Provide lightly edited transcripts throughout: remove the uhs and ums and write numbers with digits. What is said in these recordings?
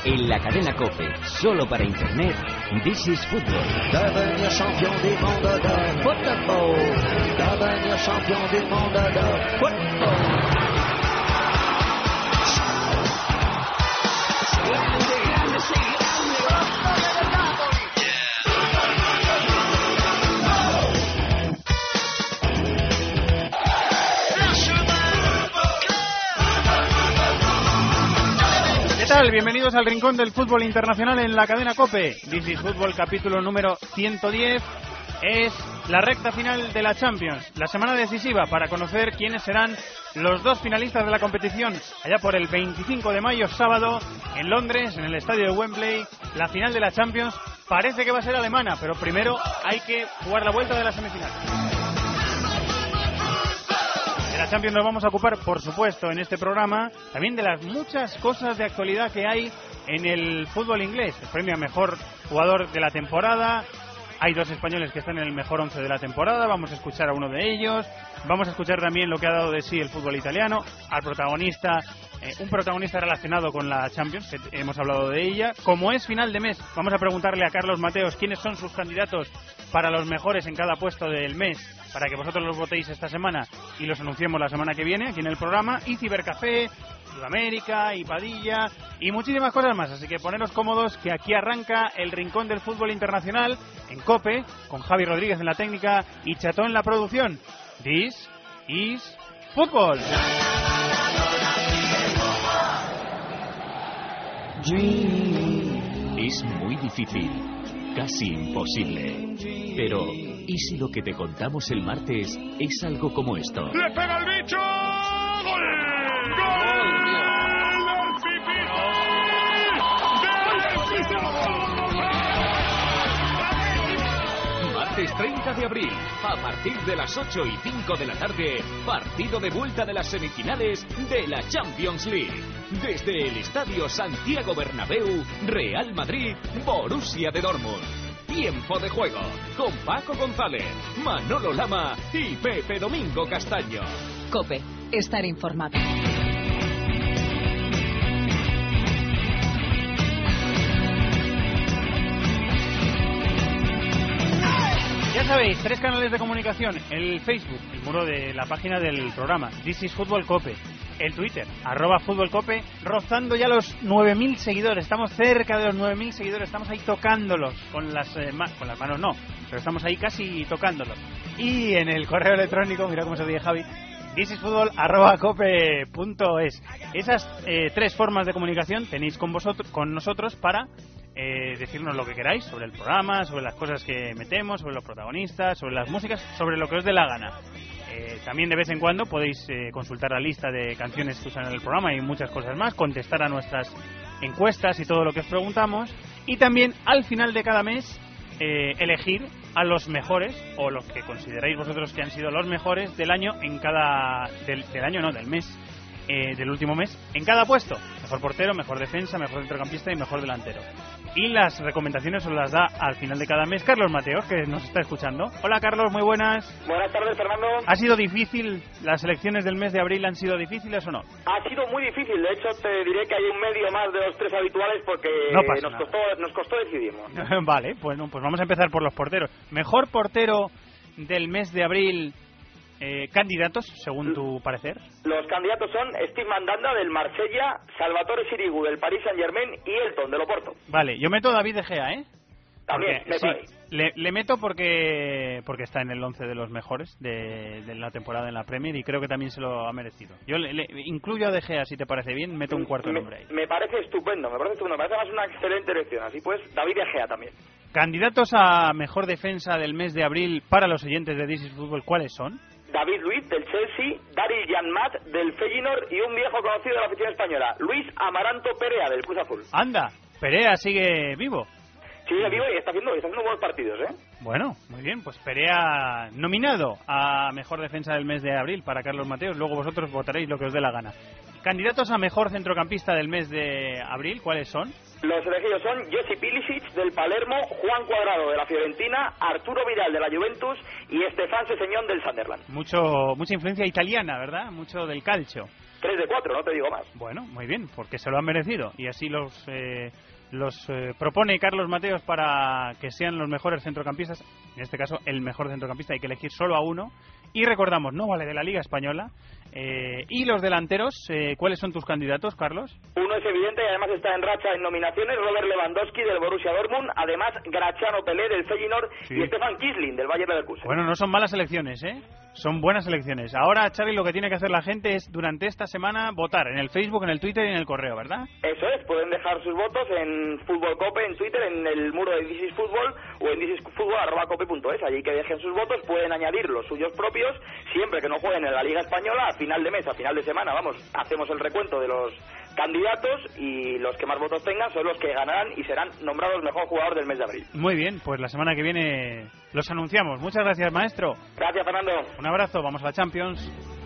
en la cadena COPE, solo para Internet, This is Football. Devenir champion du monde de football. Devenir champion du monde de football. ¿Qué tal? Bienvenidos al Rincón del Fútbol Internacional en la cadena COPE. This is Football, capítulo número 110. Es la recta final de la Champions, la semana decisiva para conocer quiénes serán los dos finalistas de la competición. Allá por el 25 de mayo, sábado, en Londres, en el estadio de Wembley, la final de la Champions. Parece que va a ser alemana, pero primero hay que jugar la vuelta de la semifinal. De la Champions nos vamos a ocupar, por supuesto, en este programa, también de las muchas cosas de actualidad que hay en el fútbol inglés. El premio a mejor jugador de la temporada. Hay dos españoles que están en el mejor 11 de la temporada. Vamos a escuchar a uno de ellos. Vamos a escuchar también lo que ha dado de sí el fútbol italiano. Al protagonista, un protagonista relacionado con la Champions, que hemos hablado de ella. Como es final de mes, vamos a preguntarle a Carlos Mateos quiénes son sus candidatos para los mejores en cada puesto del mes, para que vosotros los votéis esta semana y los anunciemos la semana que viene aquí en el programa. Y Cibercafé, Sudamérica y Padilla y muchísimas cosas más. Así que poneros cómodos, que aquí arranca el Rincón del Fútbol Internacional en COPE, con Javi Rodríguez en la técnica y Cható en la producción. This is Football. Es muy difícil, casi imposible. Pero, ¿y si lo que te contamos el martes es algo como esto? ¡Le pega el bicho! ¡Gol! ¡Gol! Martes 30 de abril, a partir de las 8 y 5 de la tarde, partido de vuelta de las semifinales de la Champions League. Desde el Estadio Santiago Bernabéu, Real Madrid, Borussia de Dortmund. Tiempo de juego, con Paco González, Manolo Lama y Pepe Domingo Castaño. COPE, estar informado. Ya sabéis, 3 canales de comunicación: el Facebook, el muro de la página del programa, This is Football COPE; el Twitter, @FútbolCope, rozando ya los 9.000 seguidores. Estamos cerca de los 9.000 seguidores, estamos ahí tocándolos con las manos no, pero estamos ahí casi tocándolos. Y en el correo electrónico, mira cómo se ríe Javi, thisisfutbol@cope.es. Esas 3 formas de comunicación tenéis con nosotros para decirnos lo que queráis sobre el programa, sobre las cosas que metemos, sobre los protagonistas, sobre las músicas, sobre lo que os dé la gana. También de vez en cuando podéis consultar la lista de canciones que usan en el programa y muchas cosas más, contestar a nuestras encuestas y todo lo que os preguntamos, y también al final de cada mes elegir a los mejores, o los que consideráis vosotros que han sido los mejores del año en cada del mes, del último mes, en cada puesto: mejor portero, mejor defensa, mejor centrocampista y mejor delantero. Y las recomendaciones os las da al final de cada mes Carlos Mateos, que nos está escuchando. Hola Carlos, muy buenas. Buenas tardes, Fernando. ¿Ha sido difícil? ¿Las elecciones del mes de abril han sido difíciles o no? Ha sido muy difícil, de hecho te diré que hay un medio más de los 3 habituales porque no pasa nada. Nos costó decidirnos. Vale, pues vamos a empezar por los porteros. Mejor portero del mes de abril. Candidatos, según tu parecer. Los candidatos son Steve Mandanda del Marsella, Salvatore Sirigu del Paris Saint-Germain y Elton del Oporto. Vale, yo meto a David De Gea, ¿eh? También, le meto porque está en el 11 de los mejores de la temporada en la Premier y creo que también se lo ha merecido. Yo le incluyo a De Gea, si te parece bien, meto un cuarto nombre ahí. Me parece estupendo, me parece más una excelente elección. Así pues, David De Gea también. Candidatos a mejor defensa del mes de abril para los oyentes de This is Football, ¿cuáles son? David Luiz del Chelsea, Daryl Janmat del Feyenoord y un viejo conocido de la afición española, Luis Amaranto Perea del Cruz Azul. Anda, Perea sigue vivo. Sigue vivo y está haciendo buenos partidos, ¿eh? Bueno, muy bien, pues Perea nominado a mejor defensa del mes de abril para Carlos Mateos. Luego vosotros votaréis lo que os dé la gana. Candidatos a mejor centrocampista del mes de abril, ¿cuáles son? Los elegidos son Josip Ilicic del Palermo, Juan Cuadrado de la Fiorentina, Arturo Vidal de la Juventus y Stefan Sesseñón del Sunderland. Mucha influencia italiana, ¿verdad? Mucho del calcio. 3 de 4, no te digo más. Bueno, muy bien, porque se lo han merecido. Y así los propone Carlos Mateos para que sean los mejores centrocampistas. En este caso, el mejor centrocampista, hay que elegir solo a uno. Y recordamos, no vale de la Liga Española. Y los delanteros, ¿cuáles son tus candidatos, Carlos? Uno es evidente y además está en racha en nominaciones, Robert Lewandowski del Borussia Dortmund, además Graziano Pelé del Feyenoord y Stefan Kiesling del Bayer Leverkusen. Bueno, no son malas elecciones, ¿eh? Son buenas elecciones. Ahora, Xavi, lo que tiene que hacer la gente es, durante esta semana, votar en el Facebook, en el Twitter y en el correo, ¿verdad? Eso es, pueden dejar sus votos en Fútbol Cope, en Twitter, en el muro de This is Fútbol o en thisisfutbol@cope.es. Allí que dejen sus votos, pueden añadir los suyos propios, siempre que no jueguen en la Liga Española, a final de mes, a final de semana, vamos, hacemos el recuento de los candidatos y los que más votos tengan son los que ganarán y serán nombrados mejor jugador del mes de abril. Muy bien, pues la semana que viene los anunciamos. Muchas gracias, maestro. Gracias, Fernando. Un abrazo, vamos a la Champions.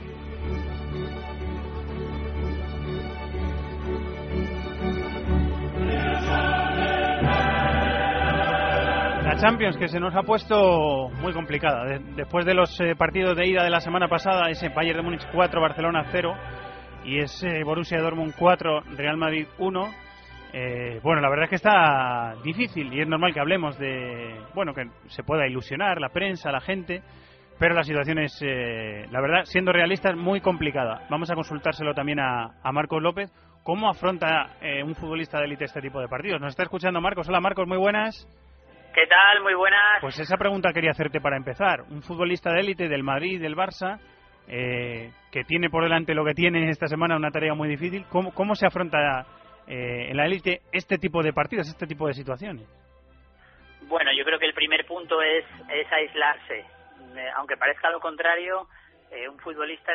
La Champions, que se nos ha puesto muy complicada. Después de los partidos de ida de la semana pasada, ese Bayern de Múnich 4, Barcelona 0, y ese Borussia Dortmund 4, Real Madrid 1. Bueno, la verdad es que está difícil y es normal que hablemos de, bueno, que se pueda ilusionar la prensa, la gente, pero la situación es, la verdad, siendo realistas, muy complicada. Vamos a consultárselo también a Marcos López. ¿Cómo afronta un futbolista de élite este tipo de partidos? Nos está escuchando Marcos. Hola, Marcos, muy buenas. ¿Qué tal? Muy buenas. Pues esa pregunta quería hacerte para empezar. Un futbolista de élite del Madrid y del Barça, que tiene por delante lo que tiene esta semana, una tarea muy difícil. ¿Cómo se afronta en la élite este tipo de partidos, este tipo de situaciones? Bueno, yo creo que el primer punto es aislarse. Aunque parezca lo contrario, un futbolista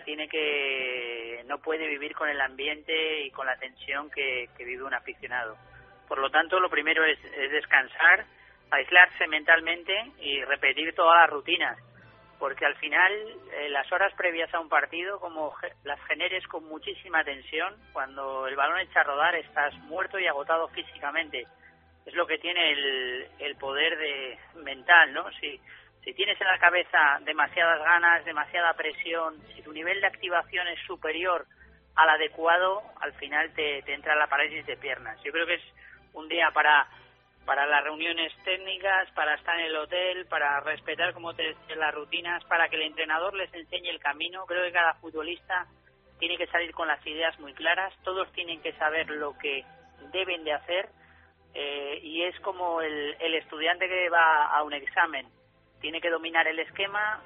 no puede vivir con el ambiente y con la tensión que vive un aficionado. Por lo tanto, lo primero es descansar, aislarse mentalmente y repetir todas las rutinas, porque al final las horas previas a un partido, como las generes con muchísima tensión, cuando el balón echa a rodar estás muerto y agotado físicamente. Es lo que tiene el poder mental, ¿no? Si tienes en la cabeza demasiadas ganas, demasiada presión, si tu nivel de activación es superior al adecuado, al final te entra la parálisis de piernas. Yo creo que es un día para las reuniones técnicas, para estar en el hotel, para respetar, como te decía, las rutinas, para que el entrenador les enseñe el camino. Creo que cada futbolista tiene que salir con las ideas muy claras, todos tienen que saber lo que deben de hacer, y es como el estudiante que va a un examen. Tiene que dominar el esquema,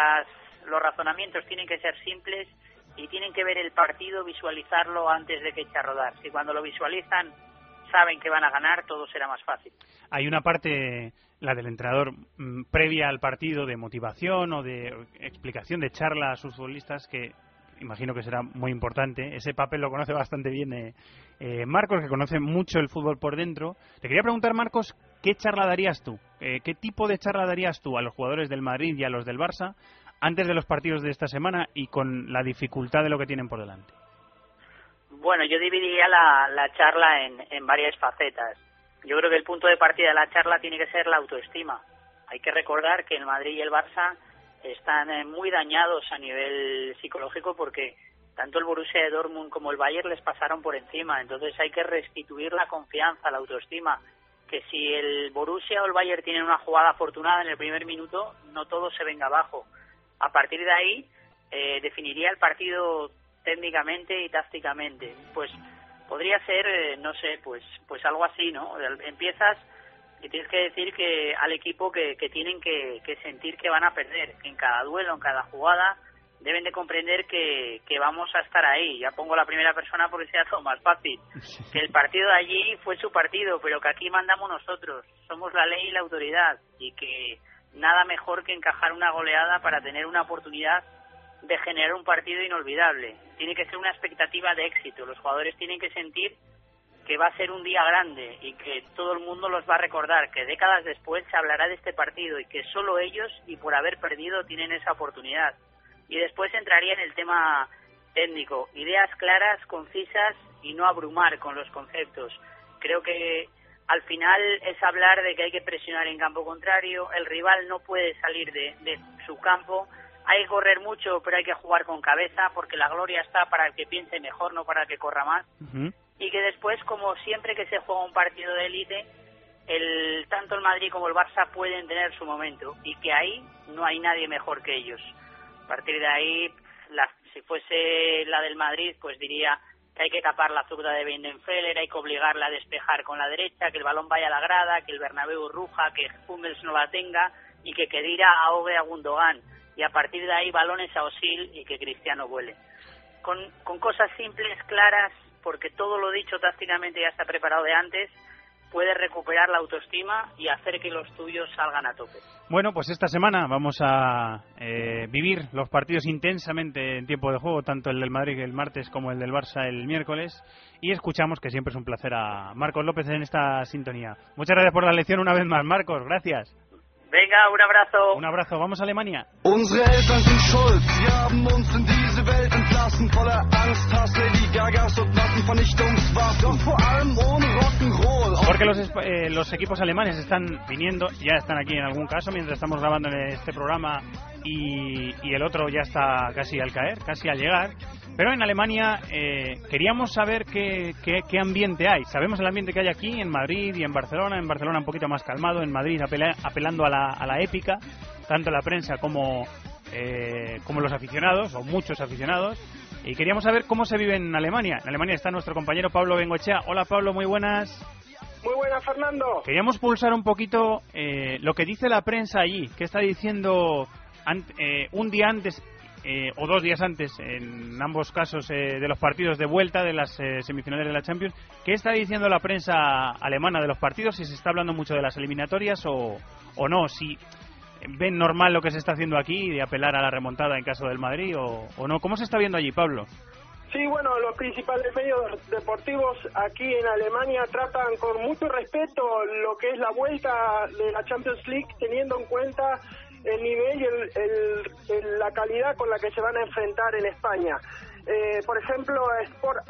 los razonamientos tienen que ser simples y tienen que ver el partido, visualizarlo antes de que eche a rodar. Si cuando lo visualizan saben que van a ganar, todo será más fácil. Hay una parte, la del entrenador, previa al partido, de motivación o de explicación, de charla a sus futbolistas, que imagino que será muy importante. Ese papel lo conoce bastante bien Marcos, que conoce mucho el fútbol por dentro. Te quería preguntar, Marcos, ¿qué charla darías tú? ¿Qué tipo de charla darías tú a los jugadores del Madrid y a los del Barça antes de los partidos de esta semana y con la dificultad de lo que tienen por delante? Bueno, yo dividiría la charla en varias facetas. Yo creo que el punto de partida de la charla tiene que ser la autoestima. Hay que recordar que el Madrid y el Barça están muy dañados a nivel psicológico porque tanto el Borussia de Dortmund como el Bayern les pasaron por encima. Entonces hay que restituir la confianza, la autoestima. Que si el Borussia o el Bayern tienen una jugada afortunada en el primer minuto, no todo se venga abajo. A partir de ahí definiría el partido técnicamente y tácticamente. Pues podría ser, no sé, pues algo así, ¿no? Empiezas y tienes que decir que al equipo que tienen que sentir que van a perder, que en cada duelo, en cada jugada deben de comprender que vamos a estar ahí. Ya pongo la primera persona porque sea todo más fácil. Que el partido de allí fue su partido, pero que aquí mandamos nosotros. Somos la ley y la autoridad, y que nada mejor que encajar una goleada para tener una oportunidad de generar un partido inolvidable. Tiene que ser una expectativa de éxito. Los jugadores tienen que sentir que va a ser un día grande y que todo el mundo los va a recordar, que décadas después se hablará de este partido y que solo ellos, y por haber perdido, tienen esa oportunidad. Y después entraría en el tema técnico. Ideas claras, concisas y no abrumar con los conceptos. Creo que al final es hablar de que hay que presionar en campo contrario, el rival no puede salir de su campo, hay que correr mucho, pero hay que jugar con cabeza, porque la gloria está para el que piense mejor, no para el que corra más. Y que después, como siempre que se juega un partido de élite, tanto el Madrid como el Barça pueden tener su momento, y que ahí no hay nadie mejor que ellos. A partir de ahí, si fuese la del Madrid, pues diría que hay que tapar la zurda de Weidenfeller, hay que obligarla a despejar con la derecha, que el balón vaya a la grada, que el Bernabéu ruja, que Hummels no la tenga y que Khedira ahogue a Gundogan. Y a partir de ahí balones a Özil y que Cristiano vuele. Con cosas simples, claras, porque todo lo dicho tácticamente ya está preparado de antes, puedes recuperar la autoestima y hacer que los tuyos salgan a tope. Bueno, pues esta semana vamos a vivir los partidos intensamente en tiempo de juego, tanto el del Madrid el martes como el del Barça el miércoles, y escuchamos, que siempre es un placer, a Marcos López en esta sintonía. Muchas gracias por la lección una vez más, Marcos, gracias. Venga, un abrazo. Un abrazo, vamos a Alemania. Unsere Eltern sind schuld, sie haben uns in diese Welt entlassen, voller Angst, Hass, Lady Gagas und Massenvernichtungswaffen, doch vor allem ohne Rock'n'Roll. Porque los equipos alemanes están viniendo, ya están aquí en algún caso, mientras estamos grabando en este programa, y el otro ya está casi al caer, casi al llegar. Pero en Alemania queríamos saber qué ambiente hay. Sabemos el ambiente que hay aquí en Madrid y en Barcelona un poquito más calmado, en Madrid apelando a la épica, tanto la prensa como los aficionados, o muchos aficionados. Y queríamos saber cómo se vive en Alemania. En Alemania está nuestro compañero Pablo Bengoechea. Hola Pablo, muy buenas. Muy buenas, Fernando. Queríamos pulsar un poquito lo que dice la prensa allí, qué está diciendo un día antes o 2 días antes, en ambos casos de los partidos de vuelta de las semifinales de la Champions. ¿Qué está diciendo la prensa alemana de los partidos? Si se está hablando mucho de las eliminatorias o no, si ven normal lo que se está haciendo aquí de apelar a la remontada en caso del Madrid o no. ¿Cómo se está viendo allí, Pablo? Sí, bueno, los principales medios deportivos aquí en Alemania tratan con mucho respeto lo que es la vuelta de la Champions League, teniendo en cuenta el nivel y la calidad con la que se van a enfrentar en España. Por ejemplo, Sport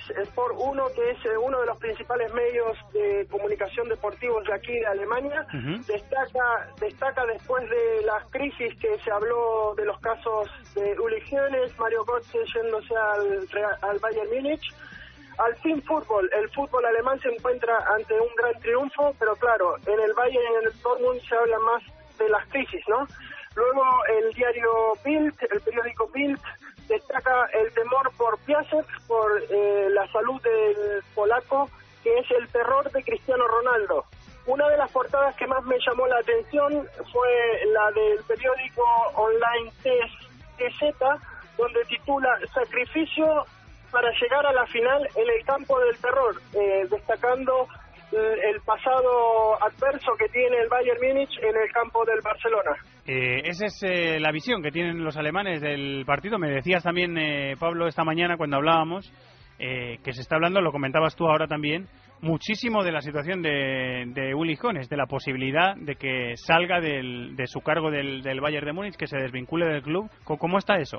1, que es uno de los principales medios de comunicación deportivos de aquí de Alemania, destaca después de las crisis que se habló de los casos de Uli Hoeneß, Mario Götze yéndose al Bayern Múnich. Al fin el fútbol alemán se encuentra ante un gran triunfo, pero claro, en el Bayern y en el Dortmund se habla más de las crisis, ¿no? Luego el periódico Bild, destaca el temor por Piatek, por la salud del polaco, que es el terror de Cristiano Ronaldo. Una de las portadas que más me llamó la atención fue la del periódico online TZ, donde titula Sacrificio para llegar a la final en el campo del terror, destacando el pasado adverso que tiene el Bayern Múnich en el campo del Barcelona. Esa es la visión que tienen los alemanes del partido. Me decías también, Pablo, esta mañana cuando hablábamos, que se está hablando, lo comentabas tú ahora también, muchísimo de la situación de Uli Hoeneß, de la posibilidad de que salga de su cargo del Bayern de Múnich, que se desvincule del club. ¿Cómo está eso?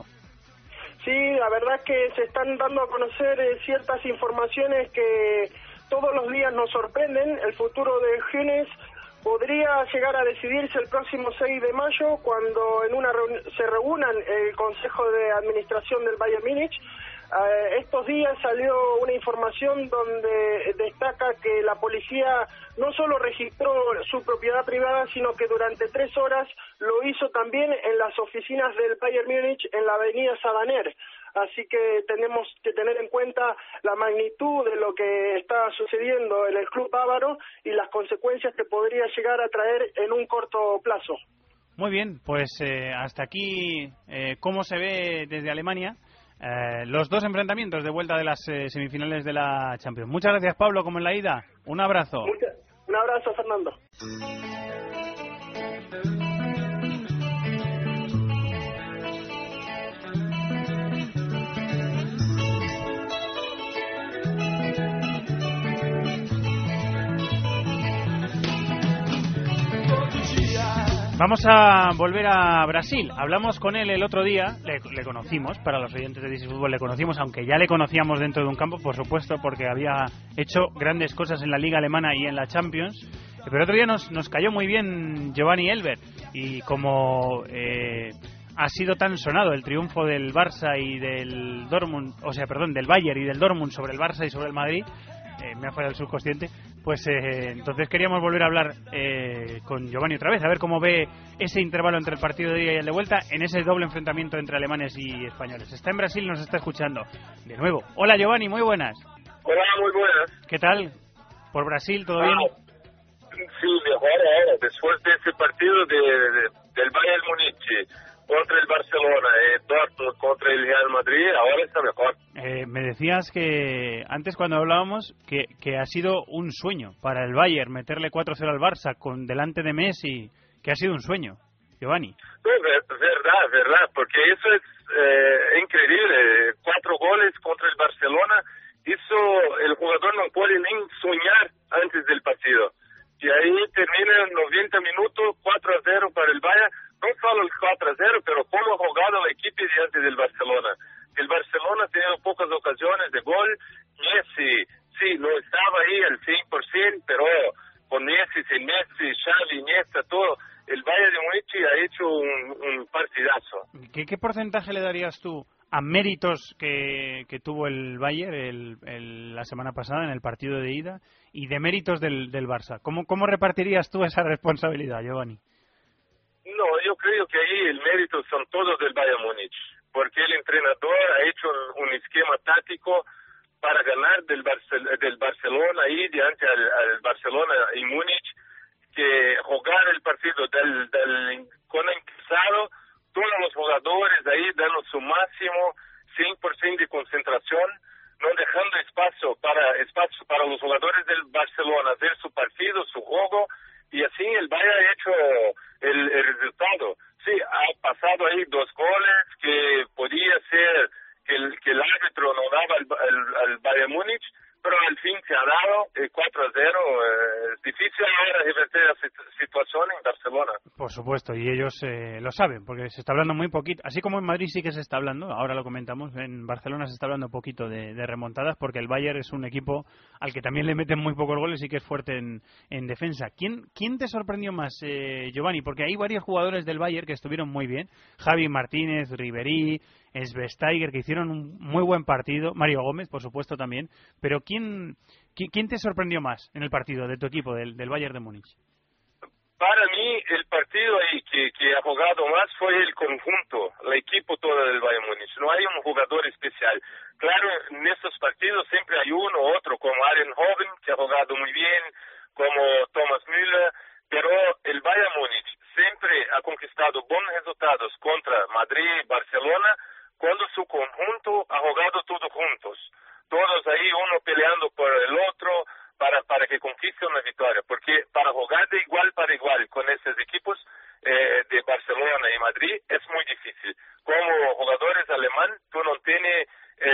Sí, la verdad es que se están dando a conocer ciertas informaciones que todos los días nos sorprenden. El futuro de Hoeneß podría llegar a decidirse el próximo 6 de mayo, cuando se reúnan el Consejo de Administración del Bayern Múnich. Estos días salió una información donde destaca que la policía no solo registró su propiedad privada, sino que durante 3 horas lo hizo también en las oficinas del Bayern Múnich en la avenida Sadaner. Así que tenemos que tener en cuenta la magnitud de lo que está sucediendo en el club bávaro y las consecuencias que podría llegar a traer en un corto plazo. Muy bien, pues hasta aquí cómo se ve desde Alemania los 2 enfrentamientos de vuelta de las semifinales de la Champions. Muchas gracias, Pablo, como en la ida. Un abrazo. Un abrazo, Fernando. Vamos a volver a Brasil. Hablamos con él el otro día, le conocimos, para los oyentes de DC Fútbol le conocimos, aunque ya le conocíamos dentro de un campo, por supuesto, porque había hecho grandes cosas en la Liga Alemana y en la Champions. Pero el otro día nos cayó muy bien Giovanni Elber, y como ha sido tan sonado el triunfo del Barça y del Dortmund, del Bayern y del Dortmund sobre el Barça y sobre el Madrid, me ha fallado el subconsciente, pues entonces queríamos volver a hablar con Giovanni otra vez, a ver cómo ve ese intervalo entre el partido de ida y el de vuelta en ese doble enfrentamiento entre alemanes y españoles. Está en Brasil y nos está escuchando de nuevo. Hola Giovanni, muy buenas. Hola, muy buenas. ¿Qué tal? ¿Por Brasil todo bien? Sí, mejor ahora, después de ese partido del Bayern Múnich contra el Barcelona, Dortmund contra el Real Madrid, ahora está mejor. Me decías que antes cuando hablábamos que ha sido un sueño para el Bayern meterle 4-0 al Barça con delante de Messi, que ha sido un sueño, Giovanni. No, verdad, porque eso es increíble. 4 goles contra el Barcelona, eso el jugador no puede ni soñar antes del partido. Y ahí termina en 90 minutos, 4-0 para el Bayern. No solo el 4-0, pero cómo ha jugado el equipo diante del Barcelona. El Barcelona ha tenido pocas ocasiones de gol. Messi, sí, no estaba ahí al 100%, pero con Messi, sin Messi, Xavi, Iniesta, todo, el Bayern de Múnich ha hecho un partidazo. ¿Qué porcentaje le darías tú a méritos que tuvo el Bayern la semana pasada en el partido de ida y de méritos del Barça? ¿Cómo repartirías tú esa responsabilidad, Giovanni? No, yo creo que ahí el mérito son todos del Bayern Múnich, porque el entrenador ha hecho un esquema táctico para ganar del Barcelona ahí diante al Barcelona y Múnich, que jugar el partido con empezado, todos los jugadores ahí dando su máximo, 100% de concentración, no dejando espacio para los jugadores del Barcelona hacer su partido, su juego, y así el Bayern ha hecho el resultado. Sí, ha pasado ahí 2 goles que podía ser que el árbitro no daba al Bayern Múnich, pero al fin se ha dado 4-0. Es difícil ahora revertir la situación en Barcelona. Por supuesto, y ellos lo saben, porque se está hablando muy poquito, así como en Madrid sí que se está hablando, ahora lo comentamos, en Barcelona se está hablando poquito de remontadas, porque el Bayern es un equipo al que también le meten muy pocos goles y que es fuerte en defensa. ¿Quién te sorprendió más, Giovanni? Porque hay varios jugadores del Bayern que estuvieron muy bien, Javi Martínez, Ribéry, Schweinsteiger, que hicieron un muy buen partido, Mario Gómez, por supuesto, también, pero ¿quién te sorprendió más en el partido de tu equipo, del Bayern de Múnich? Para mí, el partido ahí que ha jugado más fue el conjunto, el equipo todo del Bayern Múnich. No hay un jugador especial. Claro, en estos partidos siempre hay uno u otro, como Arjen Robben, que ha jugado muy bien, como Thomas Müller, pero el Bayern Múnich siempre ha conquistado buenos resultados contra Madrid, Barcelona, cuando su conjunto ha jugado todos juntos. Todos ahí, uno peleando por el otro para que conquiste una victoria. Porque para jugar de igual para igual con esos equipos de Barcelona y Madrid es muy difícil. Como jugadores alemán, tú no tienes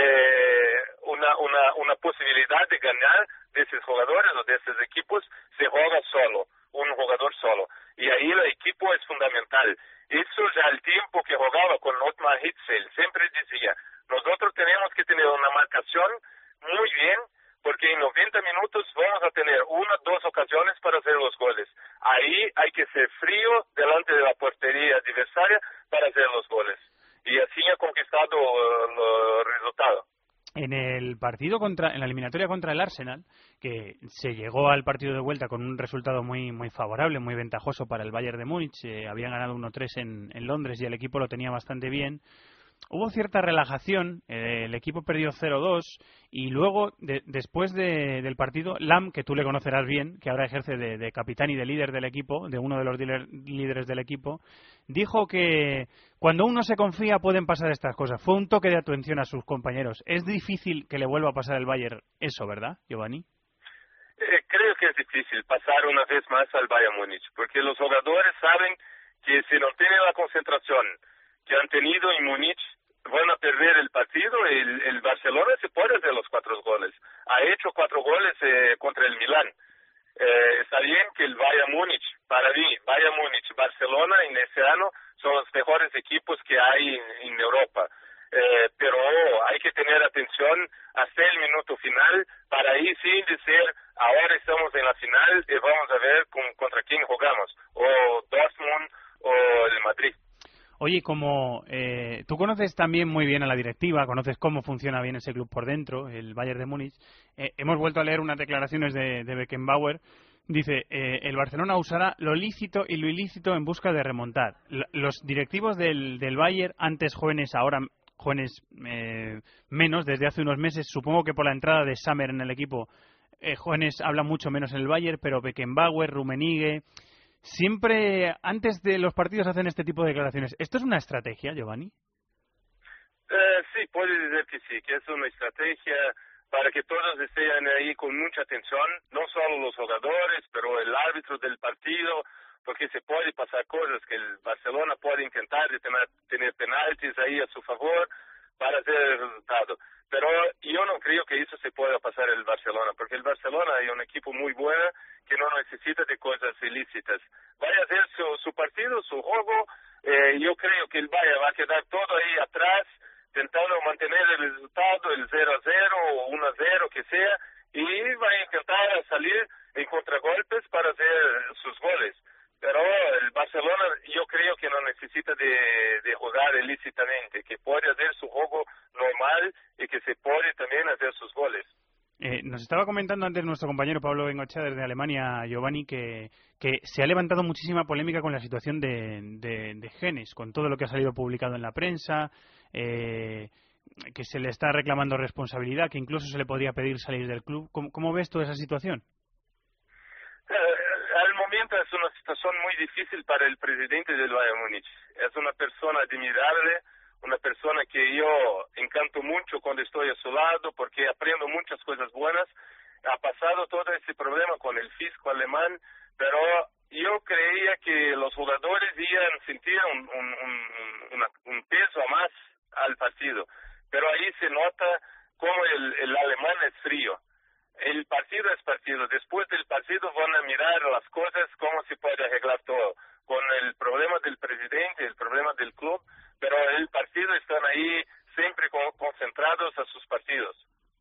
una posibilidad de ganar de esos jugadores o de esos equipos. Se juega solo, un jugador solo. Y ahí el equipo es fundamental. Eso ya el tiempo que jugaba con Ottmar Hitzfeld siempre decía, nosotros tenemos que tener una marcación muy bien, porque en 90 minutos vamos a tener 1 o 2 ocasiones para hacer los goles. Ahí hay que ser frío delante de la portería adversaria para hacer los goles. Y así ha conquistado el resultado. En el partido en la eliminatoria contra el Arsenal, que se llegó al partido de vuelta con un resultado muy muy favorable, muy ventajoso para el Bayern de Múnich, habían ganado 1-3 en Londres y el equipo lo tenía bastante bien. Hubo cierta relajación, el equipo perdió 0-2 y luego, después del partido, Lam, que tú le conocerás bien, que ahora ejerce de capitán y de líder del equipo, de uno de los líderes del equipo, dijo que cuando uno se confía pueden pasar estas cosas. Fue un toque de atención a sus compañeros. Es difícil que le vuelva a pasar al Bayern eso, ¿verdad, Giovanni? Creo que es difícil pasar una vez más al Bayern Múnich, porque los jugadores saben que si no tienen la concentración que han tenido en Múnich, van a perder el partido. El Barcelona se puede hacer los 4 goles. Ha hecho 4 goles contra el Milán. Está bien que el Bayern Múnich para mí, Bayern Múnich, Barcelona en ese año son los mejores equipos que hay en Europa. Pero hay que tener atención hasta el minuto final para ahí sí decir, ahora estamos en la final y vamos a ver contra quién jugamos, o Dortmund o el Madrid. Oye, como tú conoces también muy bien a la directiva, conoces cómo funciona bien ese club por dentro, el Bayern de Múnich, hemos vuelto a leer unas declaraciones de Beckenbauer. Dice, el Barcelona usará lo lícito y lo ilícito en busca de remontar. Los directivos del Bayern, antes jóvenes, ahora jóvenes menos, desde hace unos meses, supongo que por la entrada de Sammer en el equipo, jóvenes hablan mucho menos en el Bayern, pero Beckenbauer, Rummenigge, siempre antes de los partidos hacen este tipo de declaraciones. ¿Esto es una estrategia, Giovanni? Sí, puede decir que sí, que es una estrategia para que todos estén ahí con mucha atención, no solo los jugadores, pero el árbitro del partido, porque se puede pasar cosas que el Barcelona puede intentar de tener penaltis ahí a su favor para hacer el resultado. Pero yo no creo que eso se pueda pasar el Barcelona, porque el Barcelona es un equipo muy bueno que no necesita de cosas ilícitas. Vaya a hacer su partido, su juego, yo creo que el Bayern va a quedar todo ahí atrás, intentando mantener el resultado, el 0-0 o 1-0 que sea, y va a intentar salir en contragolpes para hacer sus goles. Pero el Barcelona yo creo que no necesita de jugar ilícitamente, que puede hacer su juego normal y que se puede también hacer sus goles. Nos estaba comentando antes nuestro compañero Pablo Bengoechea desde Alemania, Giovanni, que se ha levantado muchísima polémica con la situación de Genes, con todo lo que ha salido publicado en la prensa, que se le está reclamando responsabilidad, que incluso se le podría pedir salir del club. ¿Cómo ves toda esa situación? Al momento es una situación muy difícil para el presidente del Bayern Múnich. Es una persona admirable, una persona que yo encanto mucho cuando estoy a su lado porque aprendo muchas cosas buenas. Ha pasado todo ese problema con el fisco alemán, pero yo creía que los jugadores iban a sentir un peso a más al partido. Pero ahí se nota cómo el alemán es frío. El partido es partido. Después del partido van a mirar las cosas, cómo se puede arreglar todo. Con el problema del presidente, el problema del club, pero el partido están ahí siempre concentrados a sus partidos.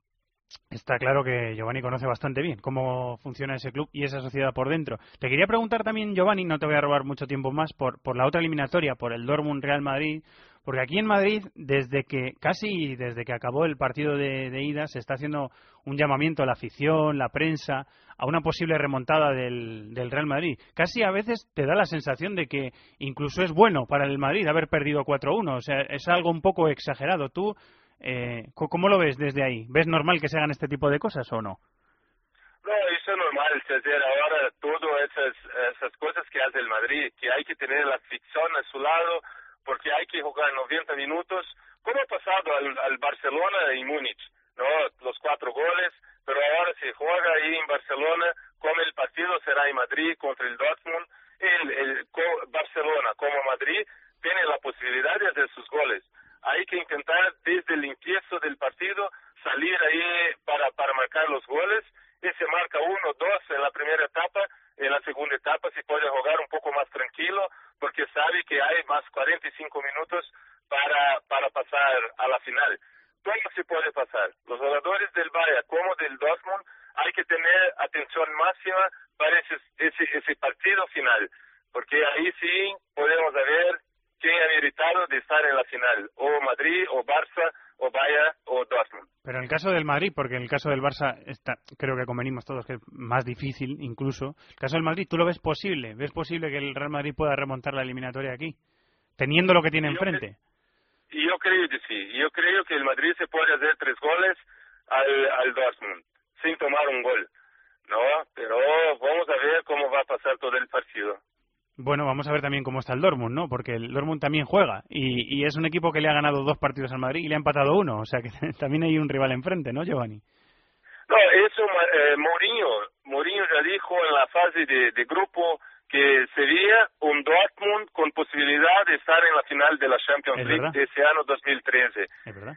Está claro que Giovanni conoce bastante bien cómo funciona ese club y esa sociedad por dentro. Te quería preguntar también, Giovanni, no te voy a robar mucho tiempo más, por la otra eliminatoria, por el Dortmund-Real Madrid, porque aquí en Madrid, desde que acabó el partido de ida, se está haciendo un llamamiento a la afición, la prensa, a una posible remontada del Real Madrid. Casi a veces te da la sensación de que incluso es bueno para el Madrid haber perdido 4-1, o sea, es algo un poco exagerado. ¿Tú cómo lo ves desde ahí? ¿Ves normal que se hagan este tipo de cosas o no? No, eso es normal, es decir, ahora todas esas cosas que hace el Madrid, que hay que tener la afición a su lado, porque hay que jugar 90 minutos, como ha pasado al Barcelona y Múnich, ¿no? Los 4 goles, pero ahora se juega ahí en Barcelona, como el partido será en Madrid contra el Dortmund, el Barcelona como Madrid tiene la posibilidad de hacer sus goles. Hay que intentar desde el empiezo del partido salir ahí para marcar los goles, y se marca 1-2 en la primera etapa, en la segunda etapa se puede jugar un poco más tranquilo, porque sabe que hay más 45 minutos para pasar a la final. Todo se puede pasar. Los jugadores del Bayern como del Dortmund hay que tener atención máxima para ese partido final, porque ahí sí podemos ver quién ha meritado de estar en la final, o Madrid, o Barça, o Bayern, o Dortmund. Pero en el caso del Madrid, porque en el caso del Barça creo que convenimos todos que es más difícil incluso, el caso del Madrid, ¿tú lo ves posible? ¿Ves posible que el Real Madrid pueda remontar la eliminatoria aquí, teniendo lo que tiene enfrente? Yo creo que sí. Yo creo que el Madrid se puede hacer 3 goles al Dortmund, sin tomar un gol, ¿no? Pero vamos a ver cómo va a pasar todo el partido. Bueno, vamos a ver también cómo está el Dortmund, ¿no? Porque el Dortmund también juega y es un equipo que le ha ganado 2 partidos al Madrid y le ha empatado 1, o sea que también hay un rival enfrente, ¿no, Giovanni? No, eso Mourinho ya dijo en la fase de grupo que sería un Dortmund con posibilidad de estar en la final de la Champions League de ese año 2013. Es verdad.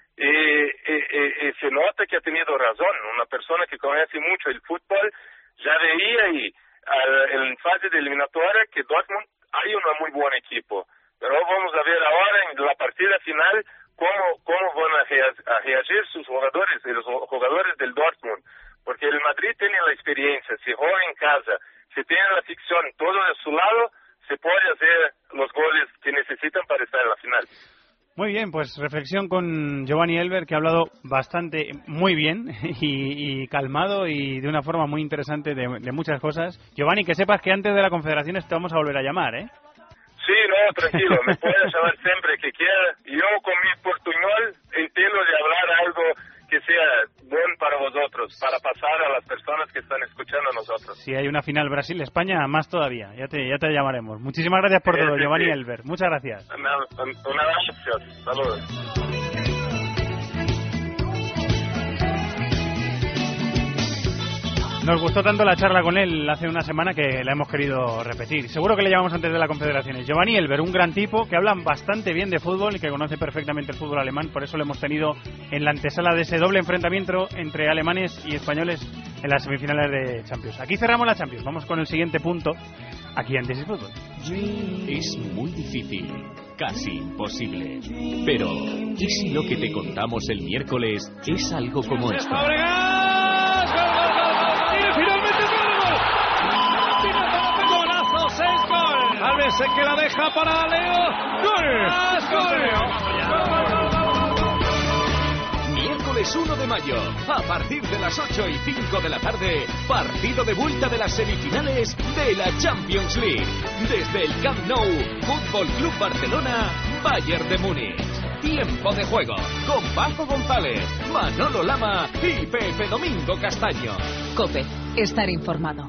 Y se nota que ha tenido razón. Una persona que conoce mucho el fútbol ya veía ahí en fase de eliminatoria que Dortmund hay un muy buen equipo. Pero vamos a ver ahora en la partida final cómo van a reagir sus jugadores, los jugadores del Dortmund. Porque el Madrid tiene la experiencia, si juega en casa, si tiene la ficción todo de su lado, se puede hacer los goles que necesitan para estar en la final. Muy bien, pues reflexión con Giovanni Elber, que ha hablado muy bien y calmado y de una forma muy interesante de muchas cosas. Giovanni, que sepas que antes de la Confederaciones te vamos a volver a llamar, ¿eh? Sí, no, tranquilo, me puedes llamar siempre que quiera. Yo con mi portuñol entiendo de hablar algo que sea bueno para vosotros, para pasar a las personas que están escuchando a nosotros. Si hay una final Brasil-España, más todavía, ya te llamaremos. Muchísimas gracias por todo, Giovanni Elber. Muchas gracias. Un abrazo, saludos. Nos gustó tanto la charla con él hace una semana que la hemos querido repetir. Seguro que le llamamos antes de la Confederaciones. Giovanni Elber, un gran tipo que habla bastante bien de fútbol y que conoce perfectamente el fútbol alemán. Por eso lo hemos tenido en la antesala de ese doble enfrentamiento entre alemanes y españoles en las semifinales de Champions. Aquí cerramos la Champions. Vamos con el siguiente punto aquí en This is Football. Es muy difícil, casi imposible. Pero, ¿y si lo que te contamos el miércoles es algo como esto? Alves que la deja para Leo. ¡Gol! Miércoles 1 de mayo, a partir de las 8:05 de la tarde, partido de vuelta de las semifinales de la Champions League. Desde el Camp Nou, Fútbol Club Barcelona, Bayern de Múnich. Tiempo de juego, con Paco González, Manolo Lama y Pepe Domingo Castaño. COPE, estar informado.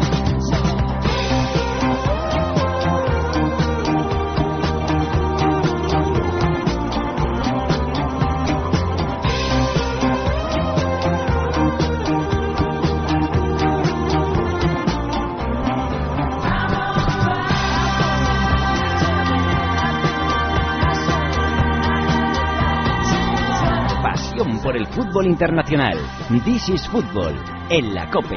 Por el fútbol internacional. This is Football en la COPE.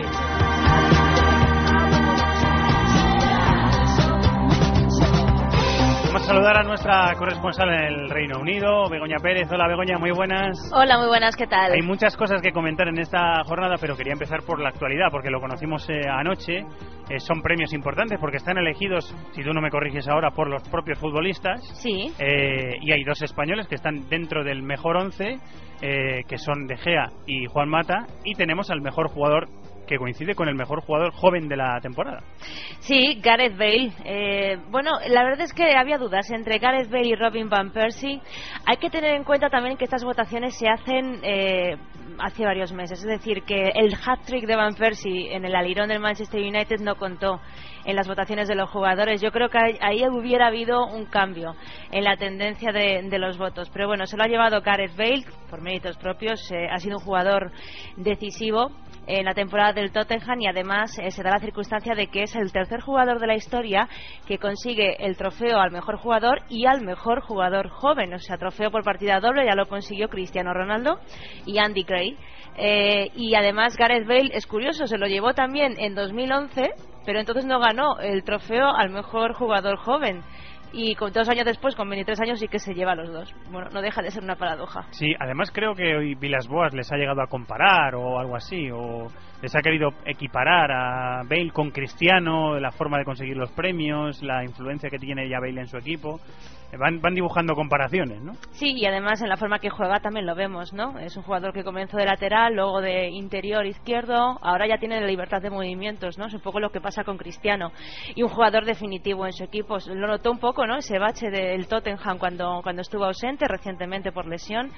Vamos a saludar a nuestra corresponsal en el Reino Unido, Begoña Pérez. Hola Begoña, muy buenas. Hola, muy buenas, ¿qué tal? Hay muchas cosas que comentar en esta jornada, pero quería empezar por la actualidad, porque lo conocimos anoche. Son premios importantes porque están elegidos, si tú no me corriges ahora, por los propios futbolistas. Sí. Y hay dos españoles que están dentro del mejor 11, que son De Gea y Juan Mata, y tenemos al mejor jugador, que coincide con el mejor jugador joven de la temporada. Sí, Gareth Bale. Bueno, la verdad es que había dudas entre Gareth Bale y Robin Van Persie. Hay que tener en cuenta también que estas votaciones se hacen hace varios meses. Es decir, que el hat-trick de Van Persie en el alirón del Manchester United no contó en las votaciones de los jugadores. Yo creo que ahí hubiera habido un cambio en la tendencia de los votos. Pero bueno, se lo ha llevado Gareth Bale por méritos propios. Ha sido un jugador decisivo en la temporada del Tottenham y además se da la circunstancia de que es el tercer jugador de la historia que consigue el trofeo al mejor jugador y al mejor jugador joven. O sea, trofeo por partida doble ya lo consiguió Cristiano Ronaldo y Andy Gray. Y además Gareth Bale, es curioso, se lo llevó también en 2011, pero entonces no ganó el trofeo al mejor jugador joven. Y 2 años después, con 23 años, sí que se lleva a los dos. Bueno, no deja de ser una paradoja. Sí, además creo que hoy Villas-Boas les ha llegado a comparar o algo así, o les ha querido equiparar a Bale con Cristiano, la forma de conseguir los premios, la influencia que tiene ya Bale en su equipo. Van dibujando comparaciones, ¿no? Sí, y además en la forma que juega también lo vemos, ¿no? Es un jugador que comenzó de lateral, luego de interior izquierdo, ahora ya tiene la libertad de movimientos, ¿no? Es un poco lo que pasa con Cristiano. Y un jugador definitivo en su equipo. Lo notó un poco, ¿no? Ese bache del Tottenham cuando estuvo ausente recientemente por lesión.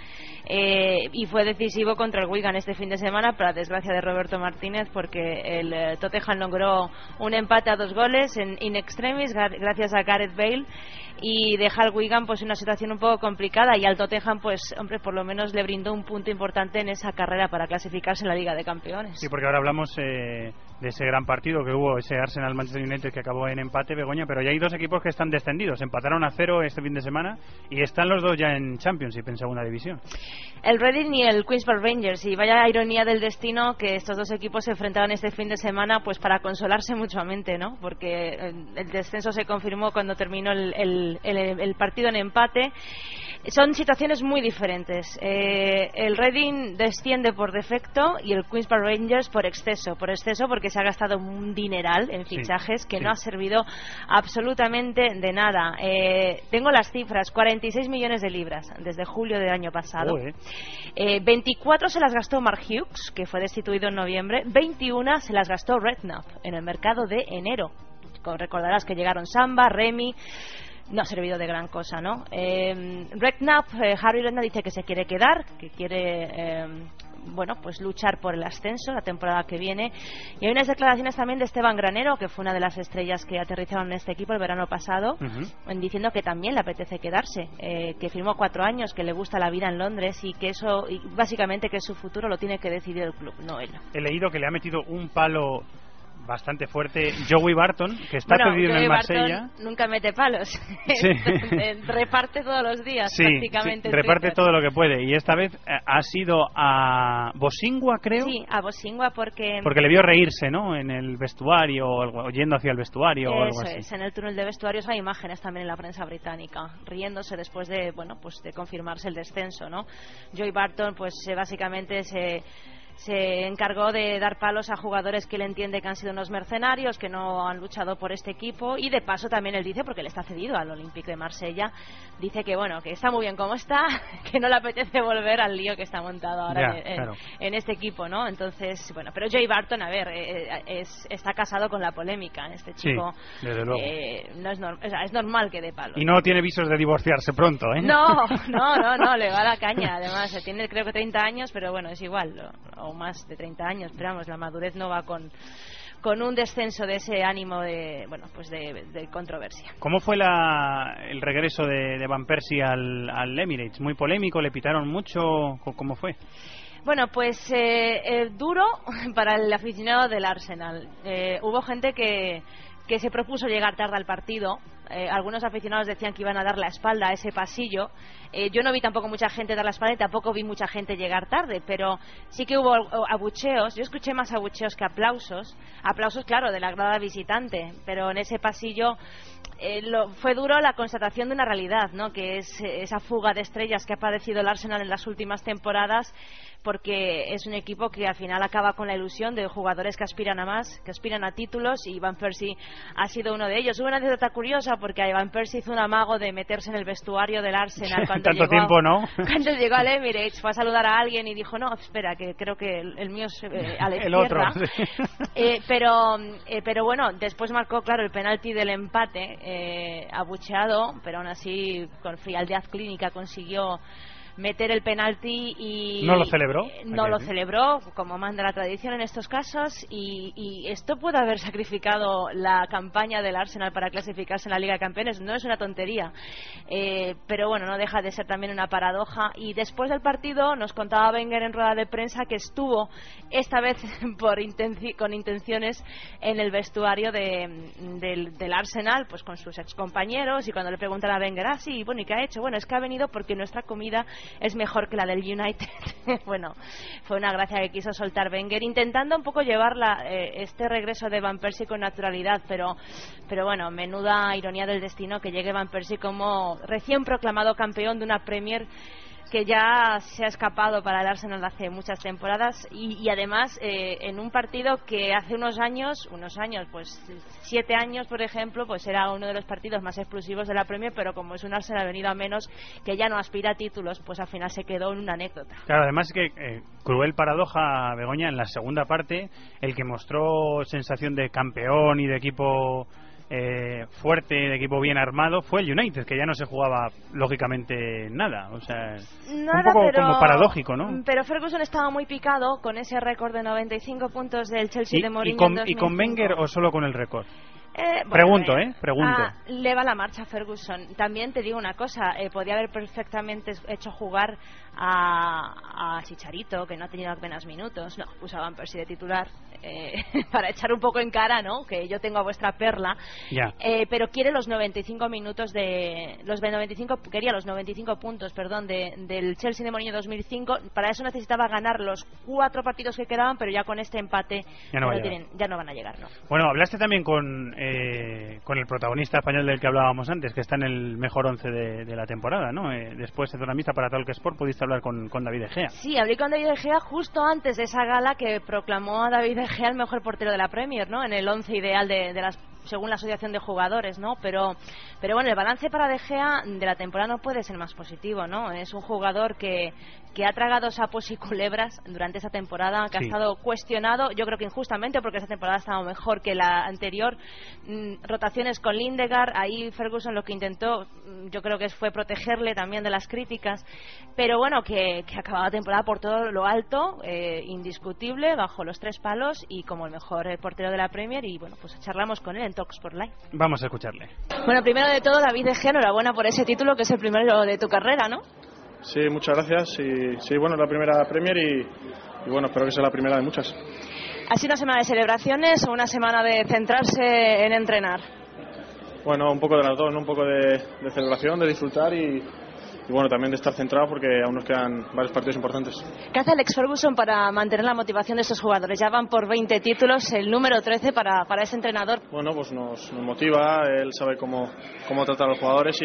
Y fue decisivo contra el Wigan este fin de semana, para desgracia de Roberto Martínez, porque el Tottenham logró un empate a 2 goles in extremis gracias a Gareth Bale, y deja al Wigan pues en una situación un poco complicada, y al Tottenham pues hombre, por lo menos le brindó un punto importante en esa carrera para clasificarse en la Liga de Campeones. Sí, porque ahora hablamos de ese gran partido que hubo, ese Arsenal-Manchester United que acabó en empate, Begoña, pero ya hay dos equipos que están descendidos, empataron a 0 este fin de semana y están los dos ya en Championship, en segunda división. El Reading y el Queen's Park Rangers, y vaya ironía del destino que estos dos equipos se enfrentaron este fin de semana pues para consolarse mutuamente, ¿no? Porque el descenso se confirmó cuando terminó el partido en empate. Son situaciones muy diferentes. El Reading desciende por defecto y el Queen's Park Rangers por exceso porque se ha gastado un dineral en fichajes que no ha servido absolutamente de nada. Tengo las cifras: 46 millones de libras desde julio del año pasado. 24 se las gastó Mark Hughes, que fue destituido en noviembre. 21 se las gastó Redknapp en el mercado de enero. Recordarás que llegaron Samba, Remy. No ha servido de gran cosa, ¿no? Redknapp, Harry Redknapp dice que se quiere quedar, que quiere pues luchar por el ascenso la temporada que viene. Y hay unas declaraciones también de Esteban Granero, que fue una de las estrellas que aterrizaron en este equipo el verano pasado, diciendo que también le apetece quedarse, que firmó 4 años, que le gusta la vida en Londres y que eso, y básicamente que su futuro lo tiene que decidir el club, no él. He leído que le ha metido un palo bastante fuerte Joey Barton, que está cedido en el Marsella. Barton nunca mete palos. Sí. Reparte todos los días, sí, prácticamente. Sí, reparte todo lo que puede. Y esta vez ha sido a Bosingua, creo. Sí, a Bosingua porque le vio reírse, ¿no? En el vestuario, o yendo hacia el vestuario o algo así. Es, en el túnel de vestuarios hay imágenes también en la prensa británica, riéndose después de, de confirmarse el descenso, ¿no? Joey Barton, básicamente se encargó de dar palos a jugadores que él entiende que han sido unos mercenarios, que no han luchado por este equipo, y de paso también él dice, porque él está cedido al Olympique de Marsella, dice que que está muy bien como está, que no le apetece volver al lío que está montado ahora en este equipo, ¿no? Entonces, pero Joey Barton, está casado con la polémica, este chico. Sí, desde luego. Es normal que dé palos. Y no tiene visos de divorciarse pronto, ¿eh? No, le va la caña. Además, tiene creo que 30 años, pero es igual, o más de 30 años, pero la madurez no va con un descenso de ese ánimo de controversia. ¿Cómo fue el regreso de Van Persie al Emirates? ¿Muy polémico? ¿Le pitaron mucho? ¿Cómo fue? Duro para el aficionado del Arsenal. Hubo gente que se propuso llegar tarde al partido. Algunos aficionados decían que iban a dar la espalda a ese pasillo. Yo no vi tampoco mucha gente dar la espalda y tampoco vi mucha gente llegar tarde, pero sí que hubo abucheos. Yo escuché más abucheos que aplausos, claro, de la grada visitante, pero en ese pasillo fue duro la constatación de una realidad, ¿no? Que es esa fuga de estrellas que ha padecido el Arsenal en las últimas temporadas, porque es un equipo que al final acaba con la ilusión de jugadores que aspiran a más, que aspiran a títulos, y Van Persie ha sido uno de ellos. Hubo una anécdota curiosa porque Van Persie hizo un amago de meterse en el vestuario del Arsenal cuando cuando llegó al Emirates, fue a saludar a alguien y dijo, no, espera, que creo que el mío es a la izquierda. El otro, sí. Pero después marcó, claro, el penalti del empate, abucheado, pero aún así con frialdad clínica consiguió meter el penalti y no lo celebró. No lo celebró, como manda la tradición en estos casos, y esto puede haber sacrificado la campaña del Arsenal para clasificarse en la Liga de Campeones. No es una tontería, pero no deja de ser también una paradoja. Y después del partido nos contaba Wenger en rueda de prensa que estuvo esta vez con intenciones en el vestuario del Arsenal, pues con sus excompañeros, y cuando le preguntan a Wenger, ¿y qué ha hecho? Es que ha venido porque nuestra comida es mejor que la del United. Fue una gracia que quiso soltar Wenger, intentando un poco llevar este regreso de Van Persie con naturalidad, pero menuda ironía del destino que llegue Van Persie como recién proclamado campeón de una Premier que ya se ha escapado para el Arsenal hace muchas temporadas, y además en un partido que hace unos años, 7 años por ejemplo, era uno de los partidos más explosivos de la Premier, pero como es un Arsenal venido a menos, que ya no aspira a títulos, al final se quedó en una anécdota. Claro, además que cruel paradoja, Begoña, en la segunda parte el que mostró sensación de campeón y de equipo fuerte, de equipo bien armado, fue el United, que ya no se jugaba lógicamente nada, un poco como paradójico, ¿no? Pero Ferguson estaba muy picado con ese récord de 95 puntos del Chelsea de Mourinho ¿Y con Wenger o solo con el récord? Pregunto. Le va la marcha a Ferguson. También te digo una cosa, podía haber perfectamente hecho jugar a Chicharito, que no ha tenido apenas minutos. No, puso a Van Persie de titular para echar un poco en cara, ¿no? Que yo tengo a vuestra perla. Ya. Pero quiere los 95 minutos quería los 95 puntos, del Chelsea de Mourinho 2005. Para eso necesitaba ganar los 4 partidos que quedaban, pero ya con este empate ya no van a llegar, ¿no? Bueno, hablaste también con el protagonista español del que hablábamos antes, que está en el mejor 11 de la temporada, ¿no? Después de Zona Mixta para Talk Sport pudiste hablar con David De Gea. Sí, hablé con David De Gea justo antes de esa gala que proclamó a David De Gea el mejor portero de la Premier, ¿no? En el 11 ideal según la asociación de jugadores, ¿no? Pero bueno, el balance para De Gea de la temporada no puede ser más positivo, ¿no? Es un jugador que ha tragado sapos y culebras durante esa temporada, que ha estado cuestionado, yo creo que injustamente, porque esa temporada ha estado mejor que la anterior. Rotaciones con Lindegaard, ahí Ferguson lo que intentó, yo creo que fue protegerle también de las críticas, pero bueno, que ha acabado la temporada por todo lo alto, indiscutible, bajo los 3 palos y como el mejor portero de la Premier. Y bueno, pues charlamos con él en Talk Sport Live. Vamos a escucharle. Bueno, primero de todo, David De Gea, enhorabuena por ese título, que es el primero de tu carrera, ¿no? Sí, muchas gracias. Sí, bueno, la primera Premier y bueno, espero que sea la primera de muchas. ¿Ha sido una semana de celebraciones o una semana de centrarse en entrenar? Bueno, un poco de las dos, ¿no? Un poco de celebración, de disfrutar y bueno, también de estar centrado porque aún nos quedan varios partidos importantes. ¿Qué hace Alex Ferguson para mantener la motivación de estos jugadores? Ya van por 20 títulos, el número 13 para ese entrenador. Bueno, pues nos motiva, él sabe cómo tratar a los jugadores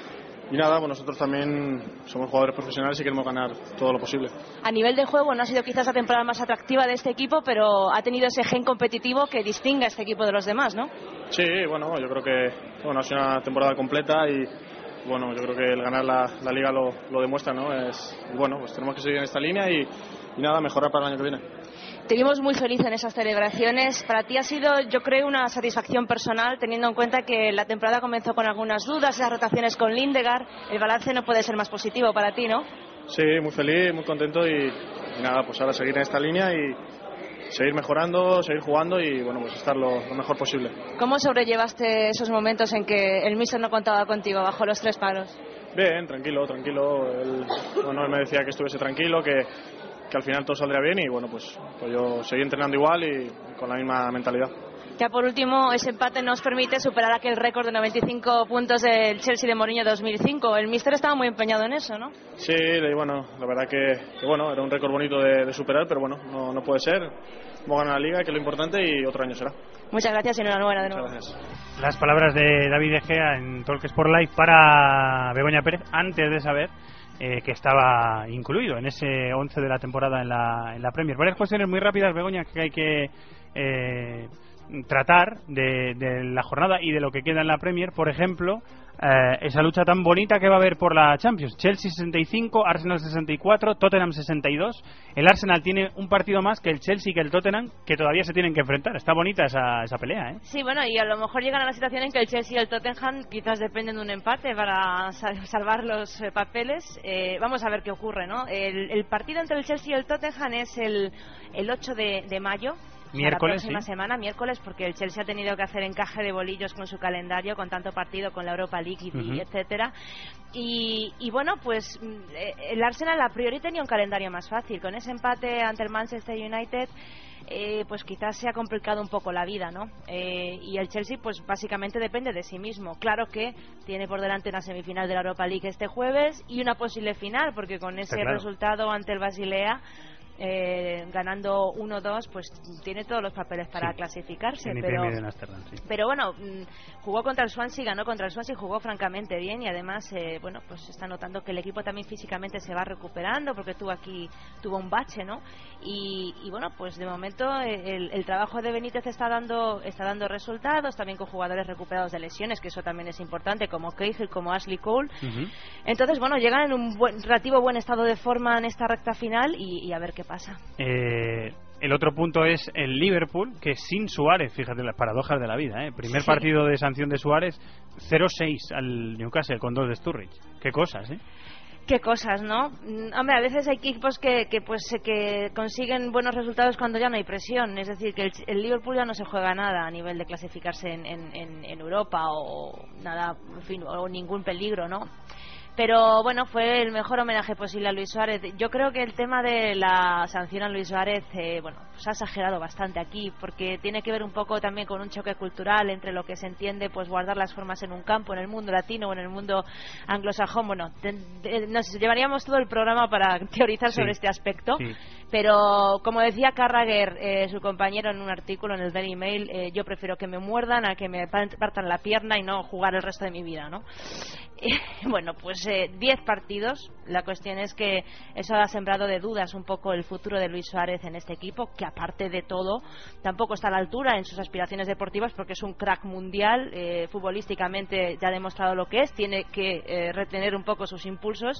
y nada, pues nosotros también somos jugadores profesionales y queremos ganar todo lo posible. A nivel de juego no ha sido quizás la temporada más atractiva de este equipo, pero ha tenido ese gen competitivo que distingue a este equipo de los demás, ¿no? Sí, bueno, yo creo que ha sido una temporada completa y bueno, yo creo que el ganar la Liga lo demuestra, ¿no? Bueno, pues tenemos que seguir en esta línea y nada, mejorar para el año que viene. Te vimos muy feliz en esas celebraciones. Para ti ha sido, yo creo, una satisfacción personal, teniendo en cuenta que la temporada comenzó con algunas dudas, esas rotaciones con Lindegaard. El balance no puede ser más positivo para ti, ¿no? Sí, muy feliz, muy contento y nada, pues ahora seguir en esta línea y seguir mejorando, seguir jugando y bueno, pues estar lo mejor posible. ¿Cómo sobrellevaste esos momentos en que el míster no contaba contigo bajo los 3 palos? Bien, tranquilo. Él me decía que estuviese tranquilo, que al final todo saldría bien y bueno, pues yo seguí entrenando igual y con la misma mentalidad. Ya por último, ese empate nos permite superar aquel récord de 95 puntos del Chelsea de Mourinho 2005. El míster estaba muy empeñado en eso, ¿no? Sí, bueno, la verdad que bueno, era un récord bonito de superar, pero bueno, no puede ser. Vamos a ganar la Liga, que es lo importante, y otro año será. Muchas gracias y enhorabuena de nuevo. Muchas gracias. Las palabras de David De Gea en Talk Sport Live para Begoña Pérez, antes de saber que estaba incluido en ese 11 de la temporada en la Premier. Varias cuestiones muy rápidas, Begoña, que hay que tratar de la jornada y de lo que queda en la Premier. Por ejemplo, esa lucha tan bonita que va a haber por la Champions. Chelsea 65, Arsenal 64, Tottenham 62. El Arsenal tiene un partido más que el Chelsea y que el Tottenham, que todavía se tienen que enfrentar. Está bonita esa pelea, ¿eh? Sí, bueno, y a lo mejor llegan a la situación en que el Chelsea y el Tottenham quizás dependen de un empate para salvar los papeles. Vamos a ver qué ocurre, ¿no? El partido entre el Chelsea y el Tottenham es el 8 de mayo. Miércoles, la próxima semana, miércoles, porque el Chelsea ha tenido que hacer encaje de bolillos con su calendario, con tanto partido, con la Europa League y etcétera. Y bueno, pues el Arsenal a priori tenía un calendario más fácil. Con ese empate ante el Manchester United, pues quizás se ha complicado un poco la vida, ¿no? Y el Chelsea, pues básicamente depende de sí mismo. Claro que tiene por delante una semifinal de la Europa League este jueves y una posible final, porque con ese resultado ante el Basilea, ganando 1-2, pues tiene todos los papeles para clasificarse, pero bueno, jugó contra el Swansea, ganó contra el Swansea, jugó francamente bien y además bueno, pues está notando que el equipo también físicamente se va recuperando, porque tuvo un bache, ¿no? Y bueno, pues de momento el trabajo de Benítez está dando resultados, también con jugadores recuperados de lesiones, que eso también es importante, como Cahill, como Ashley Cole. Entonces bueno, llegan en un relativo buen estado de forma en esta recta final y a ver qué pasa. El otro punto es el Liverpool, que sin Suárez, fíjate las paradojas de la vida, primer partido de sanción de Suárez, 0-6 al Newcastle con 2 de Sturridge. Qué cosas, Qué cosas, ¿no? Hombre, a veces hay equipos que consiguen buenos resultados cuando ya no hay presión. Es decir, que el Liverpool ya no se juega nada a nivel de clasificarse en Europa o nada, en fin, o ningún peligro, ¿no? Pero bueno, fue el mejor homenaje posible a Luis Suárez. Yo creo que el tema de la sanción a Luis Suárez, se ha exagerado bastante aquí, porque tiene que ver un poco también con un choque cultural entre lo que se entiende, pues guardar las formas en un campo, en el mundo latino o en el mundo anglosajón. Bueno, nos llevaríamos todo el programa para teorizar sobre este aspecto, pero como decía Carragher, su compañero, en un artículo en el Daily Mail, yo prefiero que me muerdan a que me partan la pierna y no jugar el resto de mi vida, ¿no? Bueno, pues 10 partidos. La cuestión es que eso ha sembrado de dudas un poco el futuro de Luis Suárez en este equipo, que aparte de todo tampoco está a la altura en sus aspiraciones deportivas, porque es un crack mundial, futbolísticamente ya ha demostrado lo que es, tiene que retener un poco sus impulsos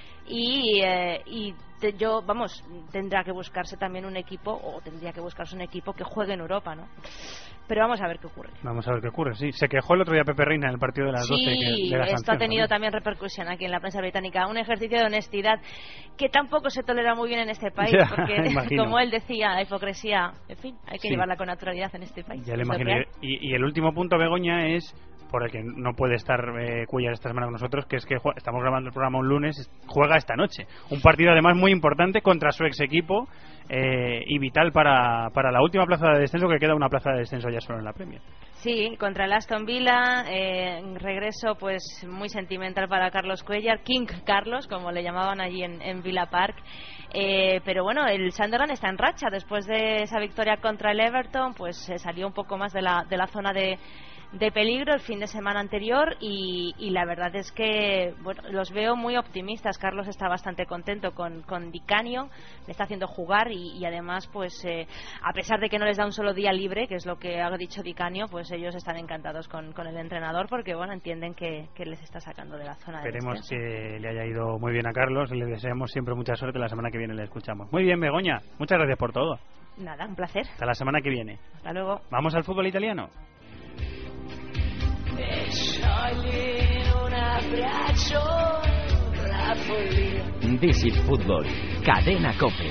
tendrá que buscarse también un equipo, o tendría que buscarse un equipo que juegue en Europa, ¿no? Pero vamos a ver qué ocurre. Vamos a ver qué ocurre, sí. Se quejó el otro día Pepe Reina en el partido de las 12 de la sanción. Esto ha tenido también repercusión aquí en la prensa británica. Un ejercicio de honestidad que tampoco se tolera muy bien en este país, porque como él decía, la hipocresía, en fin, hay que llevarla con naturalidad en este país. Ya le imagino. Y el último punto, Begoña, es por el que no puede estar Cuéllar esta semana con nosotros, que es que estamos grabando el programa un lunes, juega esta noche. Un partido además muy importante contra su ex equipo y vital para la última plaza de descenso, que queda una plaza de descenso ya solo en la Premier. Sí, contra el Aston Villa, regreso pues muy sentimental para Carlos Cuéllar, King Carlos, como le llamaban allí en Villa Park. Pero bueno, el Sunderland está en racha. Después de esa victoria contra el Everton, pues se salió un poco más de la zona de peligro el fin de semana anterior, y la verdad es que los veo muy optimistas. Carlos está bastante contento con Di Canio, le está haciendo jugar y además pues a pesar de que no les da un solo día libre, que es lo que ha dicho Di Canio, pues ellos están encantados con el entrenador, porque entienden que les está sacando de la zona de descenso. Esperemos que le haya ido muy bien a Carlos y le deseamos siempre mucha suerte. La semana que viene le escuchamos. Muy bien, Begoña, muchas gracias por todo. Nada, un placer. Hasta la semana que viene. Hasta luego. Vamos al fútbol italiano. This is Football, Cadena COPE.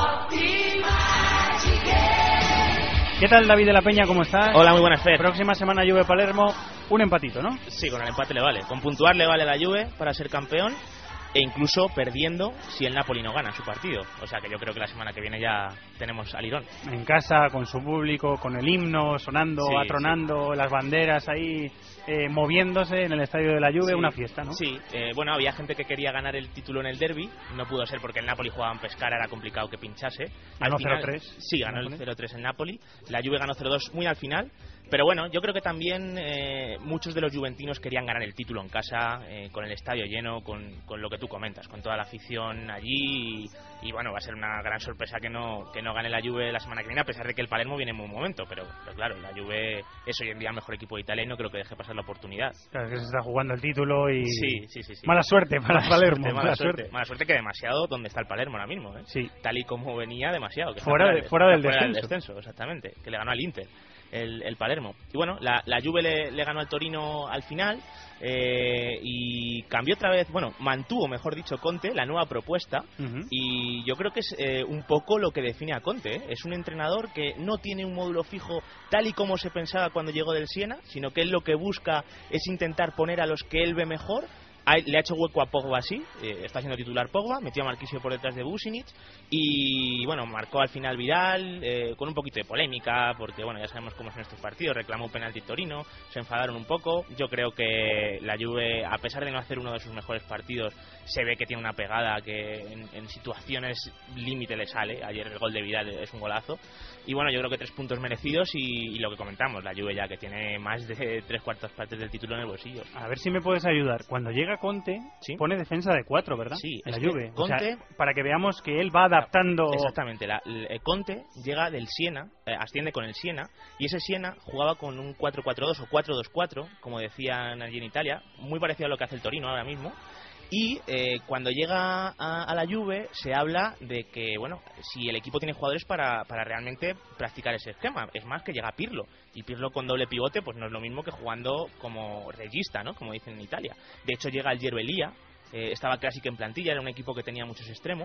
¿Qué tal, David de la Peña? ¿Cómo estás? Hola, muy buenas, Fer. Próxima semana Juve-Palermo, un empatito, ¿no? Sí, con el empate le vale. Con puntuar le vale la Juve para ser campeón, e incluso perdiendo si el Napoli no gana su partido. O sea que yo creo que la semana que viene ya tenemos al Lirón. En casa, con su público, con el himno sonando, atronando, las banderas ahí moviéndose en el estadio de la Juve, una fiesta, ¿no? Sí, había gente que quería ganar el título en el derbi, no pudo ser porque el Napoli jugaba en Pescara, era complicado que pinchase. Ganó 0-3. Sí, ganó el 0-3 el Napoli. La Juve ganó 0-2 muy al final. Pero bueno, yo creo que también muchos de los juventinos querían ganar el título en casa, con el estadio lleno, con lo que tú comentas, con toda la afición allí, y bueno, va a ser una gran sorpresa que no gane la Juve la semana que viene, a pesar de que el Palermo viene en buen momento, pero claro, la Juve es hoy en día el mejor equipo de Italia y no creo que deje pasar la oportunidad. Claro, que se está jugando el título y... Sí. Mala suerte para el Palermo. Mala suerte que demasiado donde está el Palermo ahora mismo, ¿eh? Sí. Tal y como venía, demasiado. Que fuera del descenso, exactamente, que le ganó al Inter. El Palermo. Y bueno, la Juve le ganó al Torino al final, y cambió otra vez, mantuvo, mejor dicho, Conte, la nueva propuesta, y yo creo que es un poco lo que define a Conte, ¿eh? Es un entrenador que no tiene un módulo fijo tal y como se pensaba cuando llegó del Siena, sino que él lo que busca es intentar poner a los que él ve mejor. Le ha hecho hueco a Pogba, así, está siendo titular Pogba, metió a Marquisio por detrás de Vucinic y marcó al final Vidal, con un poquito de polémica, porque ya sabemos cómo son estos partidos, reclamó un penalti Torino, se enfadaron un poco. Yo creo que la Juve, a pesar de no hacer uno de sus mejores partidos, se ve que tiene una pegada que en situaciones límite le sale. Ayer el gol de Vidal es un golazo. Y yo creo que 3 puntos merecidos y lo que comentamos, la Juve ya que tiene más de 3/4 partes del título en el bolsillo. A ver si me puedes ayudar. Cuando llega Conte, pone defensa de 4, ¿verdad? Sí, en la Juve. Conte, para que veamos que él va adaptando... Exactamente. Conte llega del Siena, asciende con el Siena, y ese Siena jugaba con un 4-4-2 o 4-2-4, como decían allí en Italia, muy parecido a lo que hace el Torino ahora mismo. Y cuando llega a la Juve se habla de que, si el equipo tiene jugadores para realmente practicar ese esquema. Es más, que llega Pirlo. Y Pirlo con doble pivote pues no es lo mismo que jugando como regista, ¿no? Como dicen en Italia. De hecho llega el Yerbelía, estaba Krasic en plantilla, era un equipo que tenía muchos extremos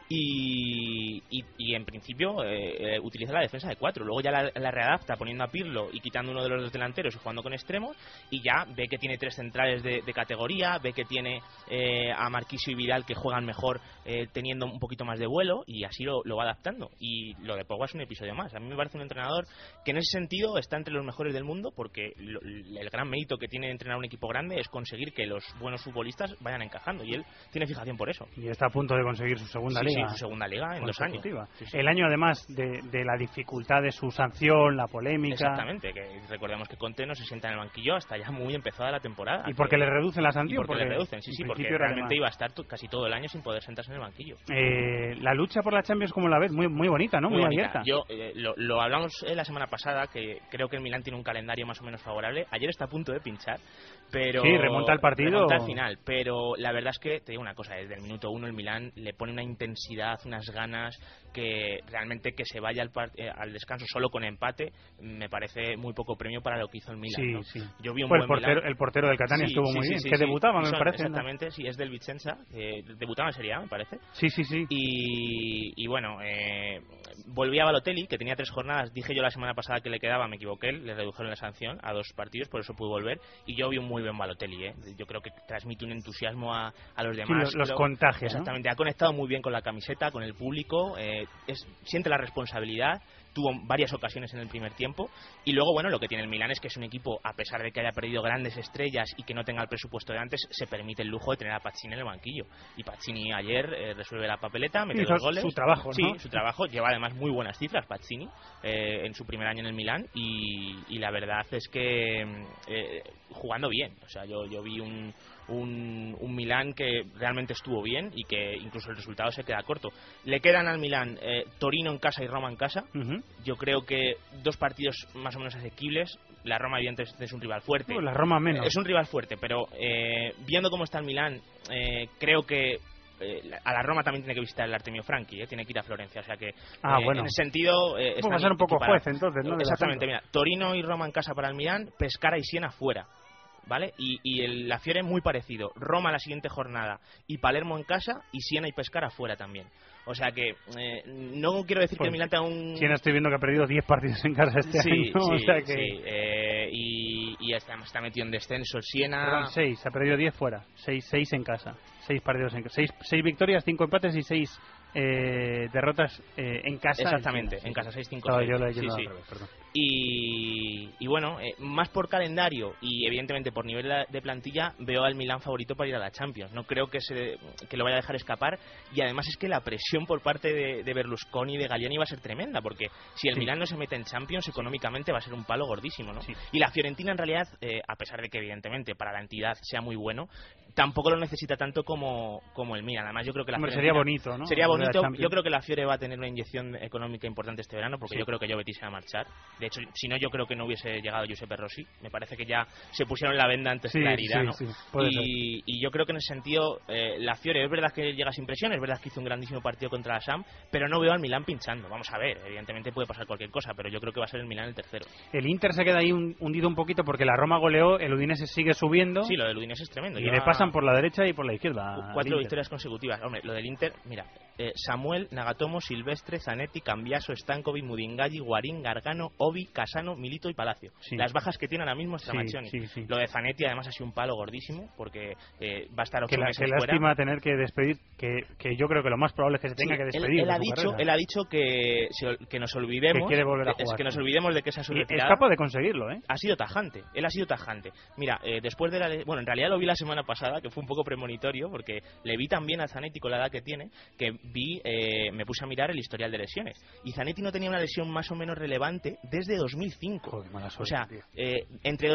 y en principio utiliza la defensa de 4, luego ya la readapta poniendo a Pirlo y quitando uno de los dos delanteros y jugando con extremos, y ya ve que tiene 3 centrales de categoría, ve que tiene a Marquisio y Vidal que juegan mejor teniendo un poquito más de vuelo, y así lo va adaptando. Y lo de Pogba es un episodio más. A mí me parece un entrenador que en ese sentido está entre los mejores del mundo, porque el gran mérito que tiene entrenar un equipo grande es conseguir que los buenos futbolistas vayan encajando, y él tiene fijación por eso. Y está a punto de conseguir su segunda liga. Sí, su segunda liga en 2 años. Sí. El año, además de la dificultad de su sanción, la polémica. Exactamente, que recordemos que Conte no se sienta en el banquillo hasta ya muy empezada la temporada. Y porque le reducen la sanción. Porque le reducen, porque realmente iba a estar casi todo el año sin poder sentarse en el banquillo. La lucha por la Champions, como la ves, muy bonita, ¿no? Muy abierta. Yo lo hablamos la semana pasada, que creo que el Milán tiene un calendario más o menos favorable. Ayer está a punto de pinchar, pero sí, remonta el partido. Remonta al final, pero la verdad es que, te digo una cosa, desde el minuto 1 el Milán le pone una intensidad, unas ganas, que realmente que se vaya al descanso solo con empate me parece muy poco premio para lo que hizo el Milán. Sí. Yo vi un buen el portero del Catania estuvo muy bien, que debutaba, me parece. Exactamente, sí, es del Vicenza, debutaba en Serie A, me parece. Sí. Y bueno, volví a Balotelli, que tenía 3 jornadas, dije yo la semana pasada que le quedaba, me equivoqué, le redujeron la sanción a 2 partidos, por eso pudo volver, y yo vi un muy buen Balotelli, yo creo que transmite un entusiasmo a los demás. Sí, los contagios, exactamente, ¿no? Ha conectado muy bien con la camiseta, con el público, siente la responsabilidad, tuvo varias ocasiones en el primer tiempo, y luego, bueno, lo que tiene el Milán es que es un equipo, a pesar de que haya perdido grandes estrellas y que no tenga el presupuesto de antes, se permite el lujo de tener a Pazzini en el banquillo, y Pazzini ayer resuelve la papeleta, mete 2 goles. Su trabajo, ¿no? Sí, su trabajo, lleva además muy buenas cifras Pazzini en su primer año en el Milán, y la verdad es que jugando bien, o sea, yo vi un Milán que realmente estuvo bien y que incluso el resultado se queda corto. Le quedan al Milán Torino en casa y Roma en casa. Yo creo que 2 partidos más o menos asequibles. La Roma evidentemente es un rival fuerte. La Roma menos. Es un rival fuerte, pero viendo cómo está el Milán, creo que a la Roma también tiene que visitar el Artemio Franchi, tiene que ir a Florencia, o sea que bueno. en ese sentido va a ser un poco juez entonces, ¿no? Exactamente, mira, Torino y Roma en casa para el Milán, Pescara y Siena fuera, ¿vale? Y la Fiore muy parecido, Roma la siguiente jornada y Palermo en casa y Siena y Pescara fuera también. O sea que no quiero decir que el Milán tenga un... Siena estoy viendo que ha perdido 10 partidos en casa este año. O sea que... y está metido en descenso el Siena. Perdón, 6, ha perdido 10 fuera, 6 en casa, 6 partidos en casa, 6 victorias, 5 empates y 6 derrotas en casa. Exactamente, en casa 6-5-6. Yo lo he llevado al revés, perdón. Y bueno, más por calendario y evidentemente por nivel de plantilla, veo al Milán favorito para ir a la Champions. No creo que lo vaya a dejar escapar, y además es que la presión por parte de Berlusconi y de Galliani va a ser tremenda, porque si el Milán no se mete en Champions, económicamente va a ser un palo gordísimo, ¿no? Y la Fiorentina en realidad, a pesar de que evidentemente para la entidad sea muy bueno, tampoco lo necesita tanto como el Milan. Además yo creo que la sería bonito, ¿no? Sería bonito. Yo creo que la Fiore va a tener una inyección económica importante este verano, porque yo creo que Jovetic se va a marchar. De hecho, si no, yo creo que no hubiese llegado Giuseppe Rossi. Me parece que ya se pusieron la venda antes que la herida, ¿no? Y yo creo que en ese sentido la Fiore es verdad que llega sin presión, es verdad que hizo un grandísimo partido contra la Sam, pero no veo al Milán pinchando. Vamos a ver, evidentemente puede pasar cualquier cosa, pero yo creo que va a ser el Milán el tercero. El Inter se queda ahí hundido un poquito porque la Roma goleó, el Udinese sigue subiendo. Sí, lo del Udinese es tremendo. Y le pasan por la derecha y por la izquierda. 4 victorias consecutivas. Hombre, lo del Inter, mira, Samuel, Nagatomo, Silvestre, Zanetti, Cambiaso, Stankovic, Mudingalli, Guarín, Gargano, Obi, Casano, Milito y Palacio. Las bajas que tiene ahora mismo Stramaccioni. Lo de Zanetti además ha sido un palo gordísimo, porque va a estar 8 meses fuera. Qué lástima tener que despedir, que yo creo que lo más probable es que se tenga que despedir. Él ha dicho que nos olvidemos, que quiere volver a jugar, que nos olvidemos de que esa es su retirada. Es capaz de conseguirlo, ¿eh? Ha sido tajante, él ha sido tajante. Mira, después de en realidad lo vi la semana pasada, que fue un poco premonitorio, porque le vi también a Zanetti con la edad que tiene, que me puse a mirar el historial de lesiones. Y Zanetti no tenía una lesión más o menos relevante desde 2005. Joder, mala suerte, o sea, tío. Entre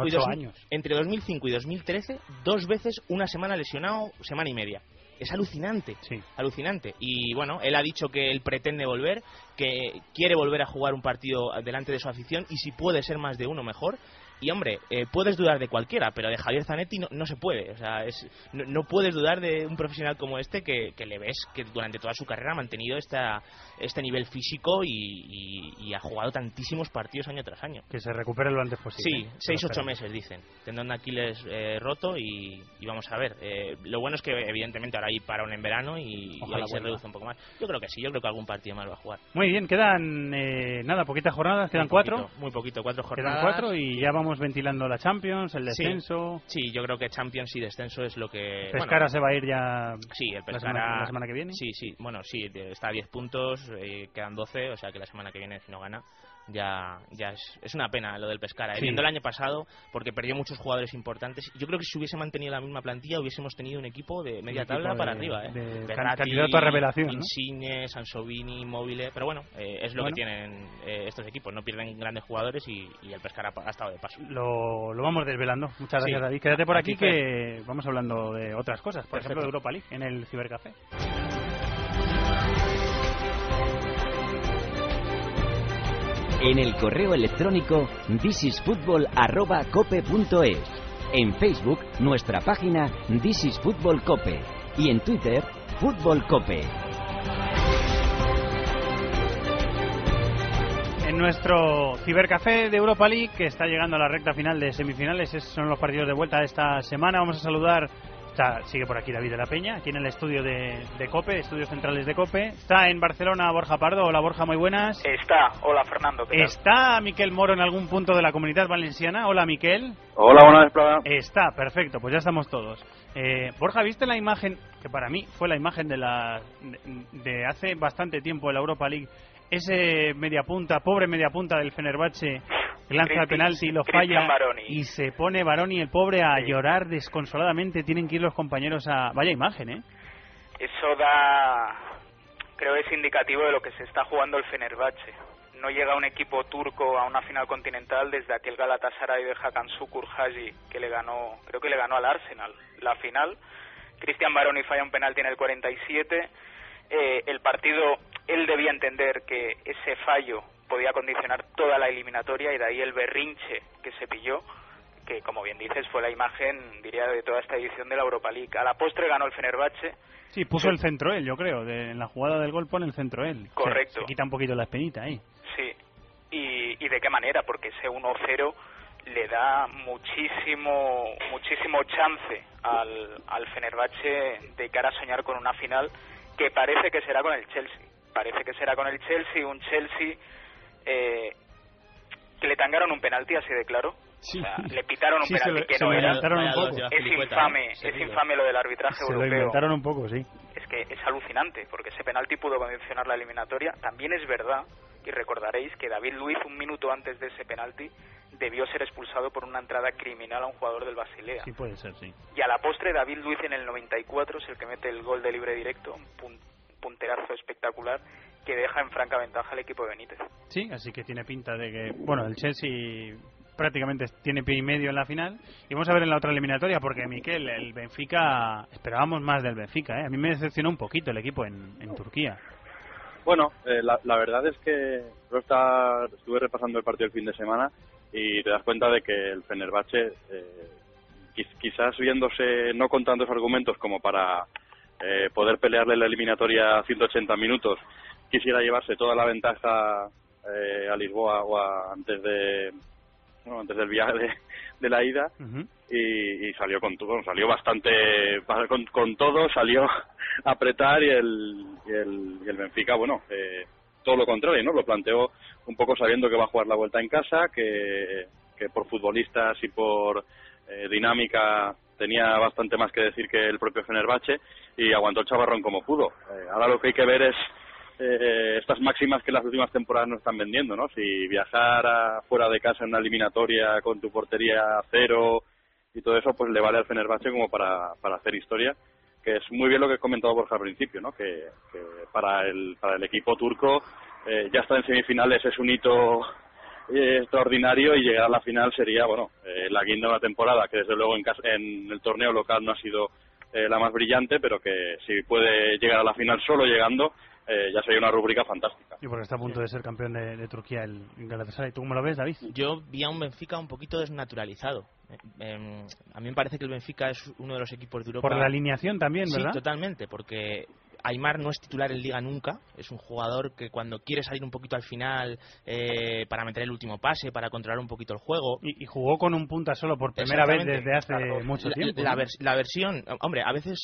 2005 y 2013, 2 veces una semana lesionado, semana y media. Es alucinante, alucinante. Y bueno, él ha dicho que él pretende volver, que quiere volver a jugar un partido delante de su afición, y si puede ser más de uno, mejor. Y hombre, puedes dudar de cualquiera, pero de Javier Zanetti no se puede. O sea, no puedes dudar de un profesional como este que le ves que durante toda su carrera ha mantenido este nivel físico y ha jugado tantísimos partidos año tras año. Que se recupere lo antes posible. Sí, 6-8 meses dicen. Tendón de Aquiles roto y vamos a ver. Lo bueno es que evidentemente ahora hay parón en verano y ahí se reduce un poco más. Yo creo que sí, yo creo que algún partido más va a jugar. Muy bien, quedan poquitas jornadas, quedan 4. Muy poquito, 4 jornadas. Quedan 4 y ya vamos ventilando la Champions, el descenso. Sí, yo creo que Champions y descenso es lo que... Pescara se va a ir ya. Sí, el Pescara la semana que viene. Sí, bueno, sí, está a 10 puntos, quedan 12, o sea que la semana que viene si no gana ya es una pena lo del Pescara. Sí. Viendo el año pasado, porque perdió muchos jugadores importantes, yo creo que si hubiese mantenido la misma plantilla hubiésemos tenido un equipo de media tabla para arriba. Candidato a revelación, ¿no? Insigne, Sansovini, Immobile, pero bueno, es lo que tienen estos equipos, no pierden grandes jugadores y el Pescara ha estado de paso. Lo vamos desvelando. Muchas gracias, David. Quédate por aquí que vamos hablando de otras cosas, por ejemplo de Europa League en el Cibercafé. En el correo electrónico thisisfutbol@cope.es. En Facebook, nuestra página This is Fútbol Cope. Y en Twitter, Fútbol Cope. En nuestro Cibercafé de Europa League, que está llegando a la recta final de semifinales, esos son los partidos de vuelta de esta semana. Vamos a saludar... Sigue por aquí David de la Peña, aquí en el estudio de COPE, estudios centrales de COPE. Está en Barcelona Borja Pardo. Hola Borja, muy buenas. Hola Fernando. ¿Qué tal? ¿Está Miquel Moro en algún punto de la Comunitat Valenciana? Hola Miquel. Hola, buenas tardes. Está, perfecto, pues ya estamos todos. Borja, ¿viste la imagen, que para mí fue la imagen de hace bastante tiempo en la Europa League? Ese pobre mediapunta del Fenerbahce, que lanza el penalti y lo falla y se pone Baroni, el pobre, a llorar desconsoladamente. Tienen que ir los compañeros a... Vaya imagen, ¿eh? Eso creo es indicativo de lo que se está jugando el Fenerbahce. No llega un equipo turco a una final continental desde aquel Galatasaray de Hakan Şükür Hacı que creo que le ganó al Arsenal la final. Cristian Baroni falla un penalti en el 47. El partido, él debía entender que ese fallo podía condicionar toda la eliminatoria y de ahí el berrinche que se pilló, que como bien dices fue la imagen, diría, de toda esta edición de la Europa League. A la postre ganó el Fenerbahce. Sí, puso el centro él, yo creo, en la jugada del gol pone el centro él. Correcto. Se quita un poquito la espinita ahí. Sí, y de qué manera, porque ese 1-0 le da muchísimo chance al Fenerbahce de cara a soñar con una final que parece que será con el Chelsea. Un Chelsea que le tangaron un penalti así de claro. Sí. O sea, le pitaron un penalti que no era. Es infame lo del arbitraje europeo. Se lo inventaron un poco, sí. Es que es alucinante, porque ese penalti pudo condicionar la eliminatoria. También es verdad, y recordaréis, que David Luiz, un minuto antes de ese penalti, debió ser expulsado por una entrada criminal a un jugador del Basilea. Sí, puede ser, sí. Y a la postre, David Luiz en el 94 es el que mete el gol de libre directo, un punterazo espectacular que deja en franca ventaja al equipo de Benítez. Sí, así que tiene pinta de que, bueno, el Chelsea prácticamente tiene pie y medio en la final. Y vamos a ver en la otra eliminatoria, porque Miquel, el Benfica, esperábamos más del Benfica, ¿eh? A mí me decepcionó un poquito el equipo en Turquía. Bueno, la verdad es que estuve repasando el partido el fin de semana y te das cuenta de que el Fenerbahce, quizás viéndose, no con tantos argumentos como para poder pelearle la eliminatoria a 180 minutos, quisiera llevarse toda la ventaja a Lisboa o antes del viaje de la ida. Uh-huh. Y salió con todo, salió bastante con todo, salió a apretar y el Benfica, bueno, todo lo contrario, ¿no? Lo planteó un poco sabiendo que va a jugar la vuelta en casa, que por futbolistas y por dinámica tenía bastante más que decir que el propio Fenerbahce y aguantó el chavarrón como pudo. Ahora lo que hay que ver es estas máximas que las últimas temporadas nos están vendiendo, ¿no? Si viajar fuera de casa en una eliminatoria con tu portería a cero y todo eso, pues le vale al Fenerbahce como para hacer historia, que es muy bien lo que he comentado Borja al principio, ¿no? Que para el equipo turco ya estar en semifinales es un hito extraordinario y llegar a la final sería, bueno, la guinda de una temporada que desde luego en el torneo local no ha sido la más brillante, pero que si puede llegar a la final solo llegando, ya sería una rúbrica fantástica. Y porque está a punto de ser campeón de Turquía el Galatasaray. ¿Tú cómo lo ves, David? Yo vi a un Benfica un poquito desnaturalizado. A mí me parece que el Benfica es uno de los equipos de Europa... Por la alineación también, ¿verdad? Sí, totalmente, porque Aimar no es titular en Liga nunca. Es un jugador que cuando quiere salir un poquito al final para meter el último pase, para controlar un poquito el juego... Y jugó con un punta solo por primera vez desde hace mucho tiempo. La versión... Hombre, a veces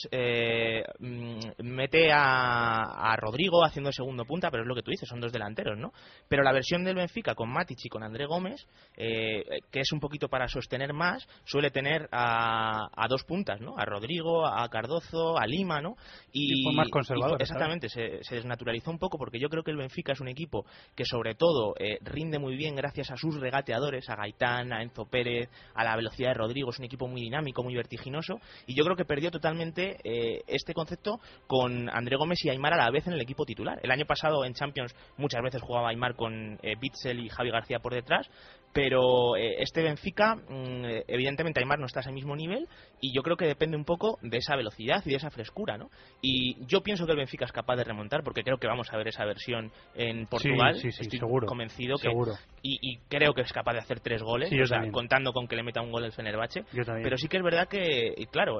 mete a Rodrigo haciendo el segundo punta, pero es lo que tú dices, son dos delanteros, ¿no? Pero la versión del Benfica con Matic y con André Gómez, que es un poquito para sostener más, suele tener a dos puntas, ¿no? A Rodrigo, a Cardozo, a Lima, ¿no? Y fue más conservador. Exactamente, se desnaturalizó un poco, porque yo creo que el Benfica es un equipo que sobre todo rinde muy bien gracias a sus regateadores, a Gaitán, a Enzo Pérez, a la velocidad de Rodrigo. Es un equipo muy dinámico, muy vertiginoso, y yo creo que perdió totalmente este concepto con André Gómez y Aimar a la vez en el equipo titular. El año pasado en Champions muchas veces jugaba Aimar con Bitzel y Javi García por detrás, pero este Benfica, evidentemente Aimar no está a ese mismo nivel, y yo creo que depende un poco de esa velocidad y de esa frescura, ¿no? Y yo pienso que el Benfica es capaz de remontar, porque creo que vamos a ver esa versión en Portugal. Sí, estoy seguro, convencido que seguro. Y creo que es capaz de hacer 3 goles, sí, contando con que le meta un gol el Fenerbahce. Pero sí que es verdad que, claro,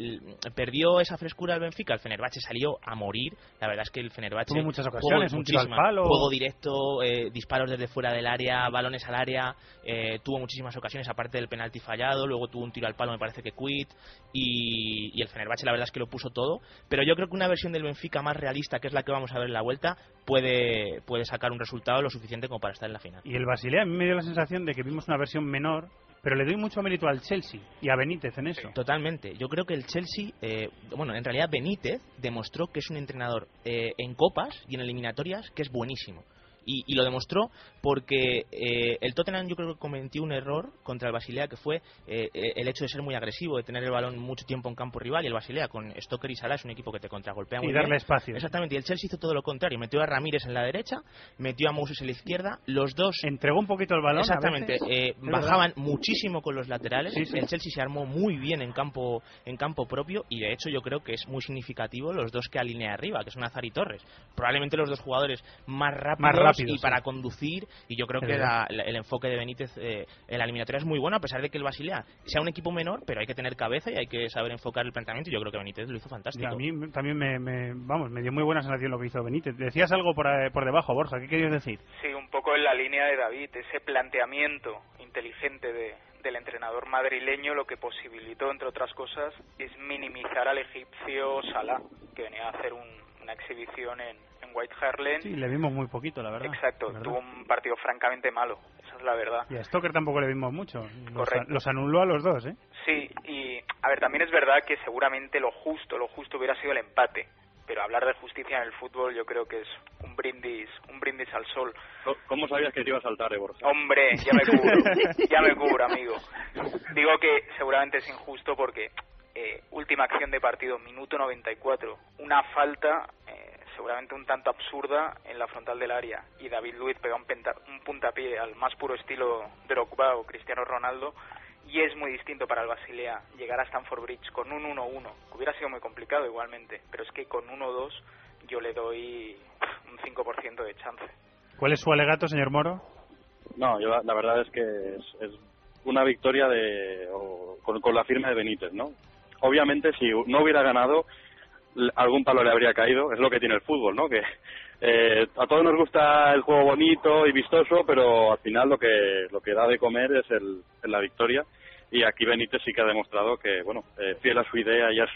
perdió esa frescura el Benfica. El Fenerbahce salió a morir. La verdad es que el Fenerbahce tuvo muchas ocasiones, un tiro al palo, juego directo, disparos desde fuera del área, balones al área, tuvo muchísimas ocasiones aparte del penalti fallado, luego tuvo un tiro al palo, me parece que quit, y el Fenerbahce la verdad es que lo puso todo. Pero yo creo que una versión del Benfica más realista, que es la que vamos a ver en la vuelta, puede sacar un resultado lo suficiente como para estar en la final. Y el Basilea, a mí me dio la sensación de que vimos una versión menor, pero le doy mucho mérito al Chelsea y a Benítez en eso. Totalmente. Yo creo que el Chelsea, en realidad Benítez demostró que es un entrenador en copas y en eliminatorias que es buenísimo. Y lo demostró porque el Tottenham yo creo que cometió un error contra el Basilea, que fue el hecho de ser muy agresivo, de tener el balón mucho tiempo en campo rival, y el Basilea con Stoker y Salah es un equipo que te contragolpea muy bien. Y darle espacio. Exactamente, y el Chelsea hizo todo lo contrario, metió a Ramírez en la derecha, metió a Moses en la izquierda, los dos... Entregó un poquito el balón. Exactamente, bajaban muchísimo con los laterales, el Chelsea se armó muy bien en campo propio, y de hecho yo creo que es muy significativo los dos que alinea arriba, que son Hazard y Torres, probablemente los dos jugadores más rápidos y para conducir, y yo creo que el enfoque de Benítez en la eliminatoria es muy bueno, a pesar de que el Basilea sea un equipo menor, pero hay que tener cabeza y hay que saber enfocar el planteamiento, y yo creo que Benítez lo hizo fantástico. Y a mí también me dio muy buena sensación lo que hizo Benítez. Decías algo por debajo, Borja, ¿qué querías decir? Sí, un poco en la línea de David, ese planteamiento inteligente del entrenador madrileño lo que posibilitó, entre otras cosas, es minimizar al egipcio Salah, que venía a hacer una exhibición en White Hart Lane. Sí, le vimos muy poquito, la verdad. Exacto, tuvo un partido francamente malo, esa es la verdad. Y a Stoker tampoco le vimos mucho. Correcto. Los anuló a los dos, ¿eh? Sí, y a ver, también es verdad que seguramente lo justo hubiera sido el empate, pero hablar de justicia en el fútbol yo creo que es un brindis al sol. ¿Cómo sabías que te iba a saltar, Borja? Hombre, ya me cubro, amigo. Digo que seguramente es injusto porque última acción de partido, minuto 94, una falta seguramente un tanto absurda en la frontal del área, y David Luiz pega un puntapié al más puro estilo Drogba o Cristiano Ronaldo, y es muy distinto para el Basilea llegar a Stamford Bridge con un 1-1, que hubiera sido muy complicado igualmente, pero es que con 1-2 yo le doy un 5% de chance. ¿Cuál es su alegato, señor Moro? No, yo la verdad es que es una victoria con la firma de Benítez, ¿no? Obviamente, si no hubiera ganado, algún palo le habría caído. Es lo que tiene el fútbol, ¿no? Que a todos nos gusta el juego bonito y vistoso, pero al final lo que da de comer es la victoria. Y aquí Benítez sí que ha demostrado que, bueno, fiel a su idea y a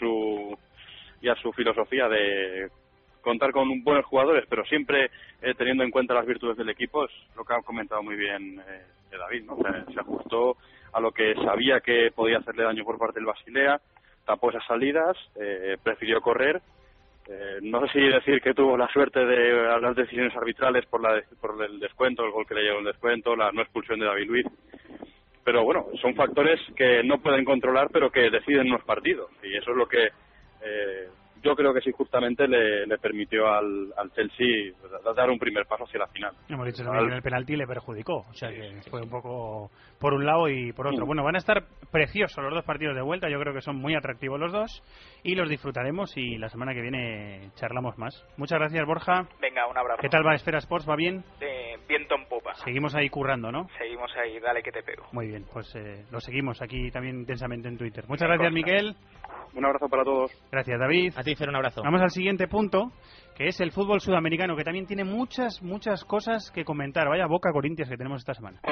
su filosofía de contar con buenos jugadores, pero siempre teniendo en cuenta las virtudes del equipo, es lo que ha comentado muy bien David, ¿no? Se ajustó a lo que sabía que podía hacerle daño por parte del Basilea, tapó esas salidas, prefirió correr. No sé si decir que tuvo la suerte de las decisiones arbitrales por el descuento, el gol que le llegó el descuento, la no expulsión de David Luiz, pero bueno, son factores que no pueden controlar, pero que deciden los partidos, y eso es lo que yo creo que sí, justamente le permitió al Chelsea dar un primer paso hacia la final. Hemos dicho también que el penalti le perjudicó, o sea que fue un poco por un lado y por otro. Bueno, van a estar preciosos los dos partidos de vuelta, yo creo que son muy atractivos los dos y los disfrutaremos y la semana que viene charlamos más. Muchas gracias, Borja. Venga, un abrazo. ¿Qué tal va Esfera Sports? ¿Va bien? Viento en popa. Seguimos ahí currando, ¿no? Seguimos ahí, dale que te pego. Muy bien, pues lo seguimos aquí también intensamente en Twitter. Muchas gracias, Miquel. Un abrazo para todos. Gracias, David. A ti, Fer, un abrazo. Vamos al siguiente punto, que es el fútbol sudamericano, que también tiene muchas cosas que comentar. Vaya Boca Corinthians que tenemos esta semana.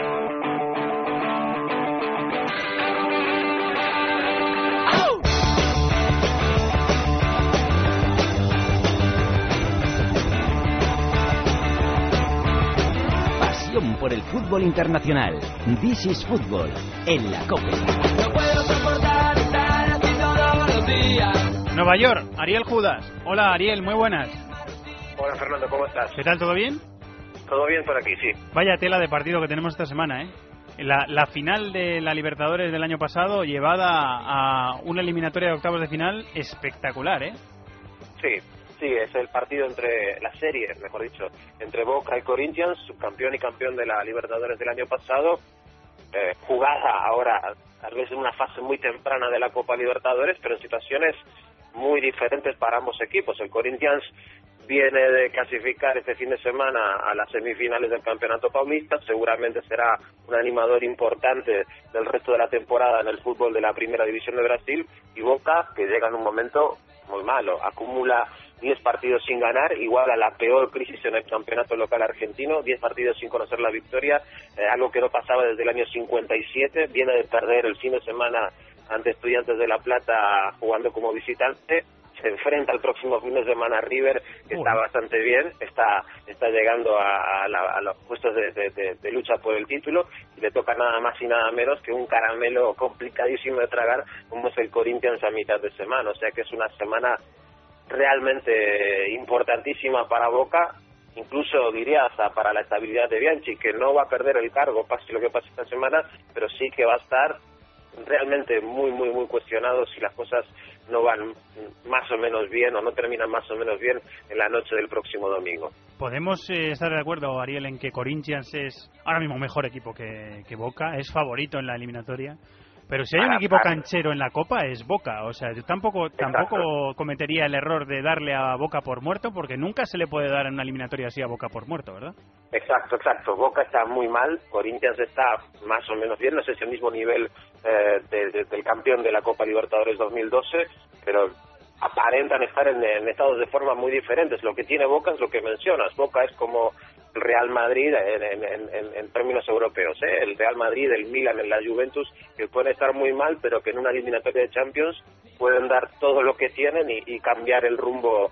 Pasión por el fútbol internacional. This is Football en la COPE. No puedo soportar estar así todos los días. Nueva York, Ariel Judas. Hola, Ariel, muy buenas. Hola, Fernando, ¿cómo estás? ¿Qué tal, todo bien? Todo bien por aquí, sí. Vaya tela de partido que tenemos esta semana, ¿eh? La final de la Libertadores del año pasado llevada a una eliminatoria de octavos de final espectacular, ¿eh? Sí, es el partido entre la serie, mejor dicho, entre Boca y Corinthians, subcampeón y campeón de la Libertadores del año pasado, jugada ahora tal vez en una fase muy temprana de la Copa Libertadores, pero en situaciones muy diferentes para ambos equipos. El Corinthians viene de clasificar este fin de semana a las semifinales del Campeonato Paulista, seguramente será un animador importante del resto de la temporada en el fútbol de la Primera División de Brasil, y Boca, que llega en un momento muy malo, acumula 10 partidos sin ganar, igual a la peor crisis en el campeonato local argentino, 10 partidos sin conocer la victoria, algo que no pasaba desde el año 57, viene de perder el fin de semana ante Estudiantes de La Plata jugando como visitante, se enfrenta el próximo fin de semana a River, que está bastante bien, está llegando a los puestos de lucha por el título, y le toca nada más y nada menos que un caramelo complicadísimo de tragar como es el Corinthians a mitad de semana, o sea que es una semana realmente importantísima para Boca, incluso diría hasta para la estabilidad de Bianchi, que no va a perder el cargo pase lo que pase esta semana, pero sí que va a estar realmente muy cuestionado si las cosas no van más o menos bien o no terminan más o menos bien en la noche del próximo domingo. ¿Podemos estar de acuerdo, Ariel, en que Corinthians es ahora mismo mejor equipo que Boca, es favorito en la eliminatoria? Pero si hay un equipo canchero en la Copa es Boca, o sea, yo tampoco cometería el error de darle a Boca por muerto, porque nunca se le puede dar en una eliminatoria así a Boca por muerto, ¿verdad? Exacto. Boca está muy mal, Corinthians está más o menos bien, no sé si al mismo nivel del campeón de la Copa Libertadores 2012, pero aparentan estar en estados de forma muy diferentes. Lo que tiene Boca es lo que mencionas, Boca es como el Real Madrid en términos europeos, el Real Madrid, el Milan, la Juventus, que pueden estar muy mal, pero que en una eliminatoria de Champions pueden dar todo lo que tienen y cambiar el rumbo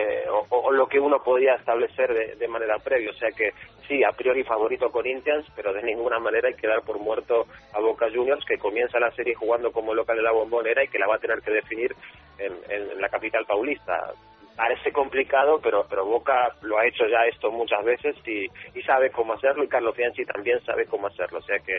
o lo que uno podía establecer de manera previa. O sea que sí, a priori favorito Corinthians, pero de ninguna manera hay que dar por muerto a Boca Juniors, que comienza la serie jugando como local en la Bombonera y que la va a tener que definir en la capital paulista. Parece complicado, pero Boca lo ha hecho ya esto muchas veces y sabe cómo hacerlo, y Carlos Bianchi también sabe cómo hacerlo. O sea que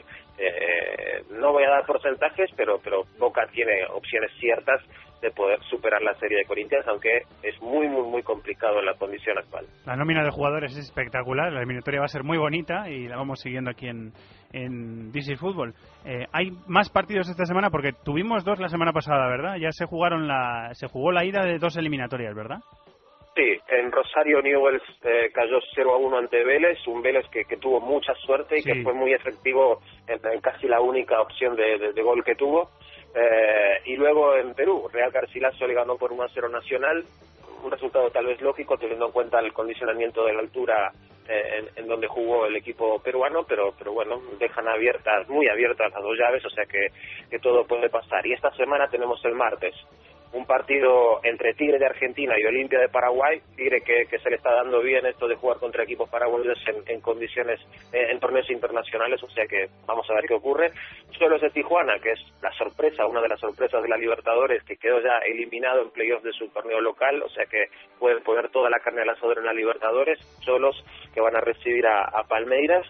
no voy a dar porcentajes, pero Boca tiene opciones ciertas de poder superar la serie de Corinthians, aunque es muy complicado en la condición actual. La nómina de jugadores es espectacular, la eliminatoria va a ser muy bonita y la vamos siguiendo aquí en This is Football. Hay más partidos esta semana porque tuvimos 2 la semana pasada, ¿verdad? Ya se jugó la ida de 2 eliminatorias, ¿verdad? Sí, en Rosario Newell's cayó 0-1 ante Vélez, un Vélez que tuvo mucha suerte y que fue muy efectivo en casi la única opción de gol que tuvo. Y luego en Perú, Real Garcilaso le ganó por 1-0 Nacional, un resultado tal vez lógico teniendo en cuenta el condicionamiento de la altura en donde jugó el equipo peruano, pero bueno, dejan muy abiertas las 2 llaves, o sea que todo puede pasar. Y esta semana tenemos el martes un partido entre Tigre de Argentina y Olimpia de Paraguay. Tigre que se le está dando bien esto de jugar contra equipos paraguayos en condiciones, en torneos internacionales, o sea que vamos a ver qué ocurre. Cholos de Tijuana, que es la sorpresa, una de las sorpresas de la Libertadores, que quedó ya eliminado en playoffs de su torneo local, o sea que pueden poner toda la carne al asador en la Libertadores. Cholos que van a recibir a Palmeiras.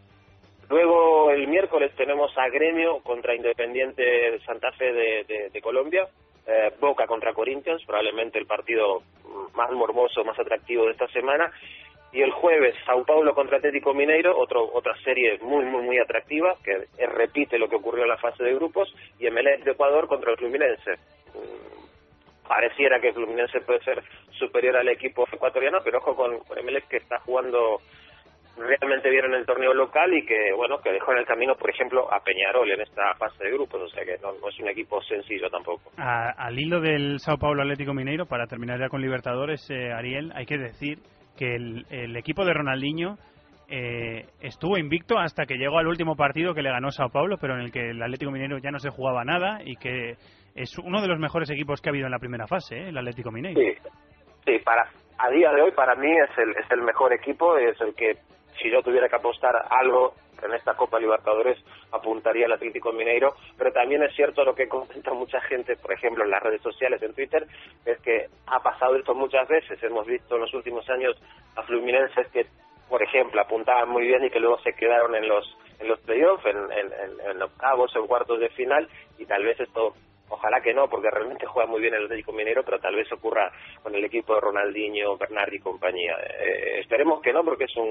Luego el miércoles tenemos a Gremio contra Independiente de Santa Fe de Colombia. Boca contra Corinthians, probablemente el partido más morboso, más atractivo de esta semana. Y el jueves, Sao Paulo contra Atlético Mineiro, otra serie muy atractiva, que repite lo que ocurrió en la fase de grupos, y Emelec de Ecuador contra el Fluminense. Pareciera que el Fluminense puede ser superior al equipo ecuatoriano, pero ojo con Emelec, que está jugando realmente bien en el torneo local y que dejó en el camino, por ejemplo, a Peñarol en esta fase de grupos, o sea que no es un equipo sencillo tampoco. Al hilo del Sao Paulo Atlético Mineiro, para terminar ya con Libertadores, Ariel, hay que decir que el equipo de Ronaldinho estuvo invicto hasta que llegó al último partido que le ganó Sao Paulo, pero en el que el Atlético Mineiro ya no se jugaba nada, y que es uno de los mejores equipos que ha habido en la primera fase, el Atlético Mineiro. Sí, a día de hoy para mí es el mejor equipo, es el que, si yo tuviera que apostar algo en esta Copa Libertadores, apuntaría al Atlético Mineiro, pero también es cierto lo que comenta mucha gente, por ejemplo en las redes sociales, en Twitter, es que ha pasado esto muchas veces. Hemos visto en los últimos años a fluminenses que, por ejemplo, apuntaban muy bien y que luego se quedaron en los playoffs, en octavos, en cuartos de final, y tal vez esto, ojalá que no, porque realmente juega muy bien el Atlético Mineiro, pero tal vez ocurra con el equipo de Ronaldinho, Bernardi y compañía. Esperemos que no, porque es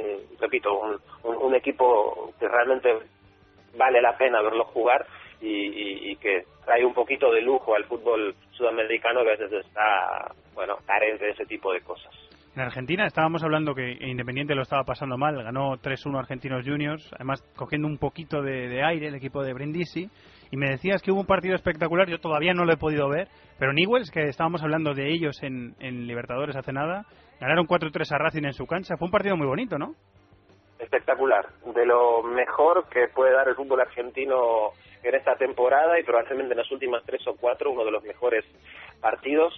un equipo que realmente vale la pena verlo jugar y que trae un poquito de lujo al fútbol sudamericano, que a veces está, carente de ese tipo de cosas. En Argentina estábamos hablando que Independiente lo estaba pasando mal, ganó 3-1 Argentinos Juniors, además cogiendo un poquito de aire el equipo de Brindisi, y me decías que hubo un partido espectacular. Yo todavía no lo he podido ver, pero Newell's, que estábamos hablando de ellos en Libertadores hace nada, ganaron 4-3 a Racing en su cancha. Fue un partido muy bonito, ¿no? Espectacular, de lo mejor que puede dar el fútbol argentino en esta temporada, y probablemente en las últimas 3 o 4, uno de los mejores partidos.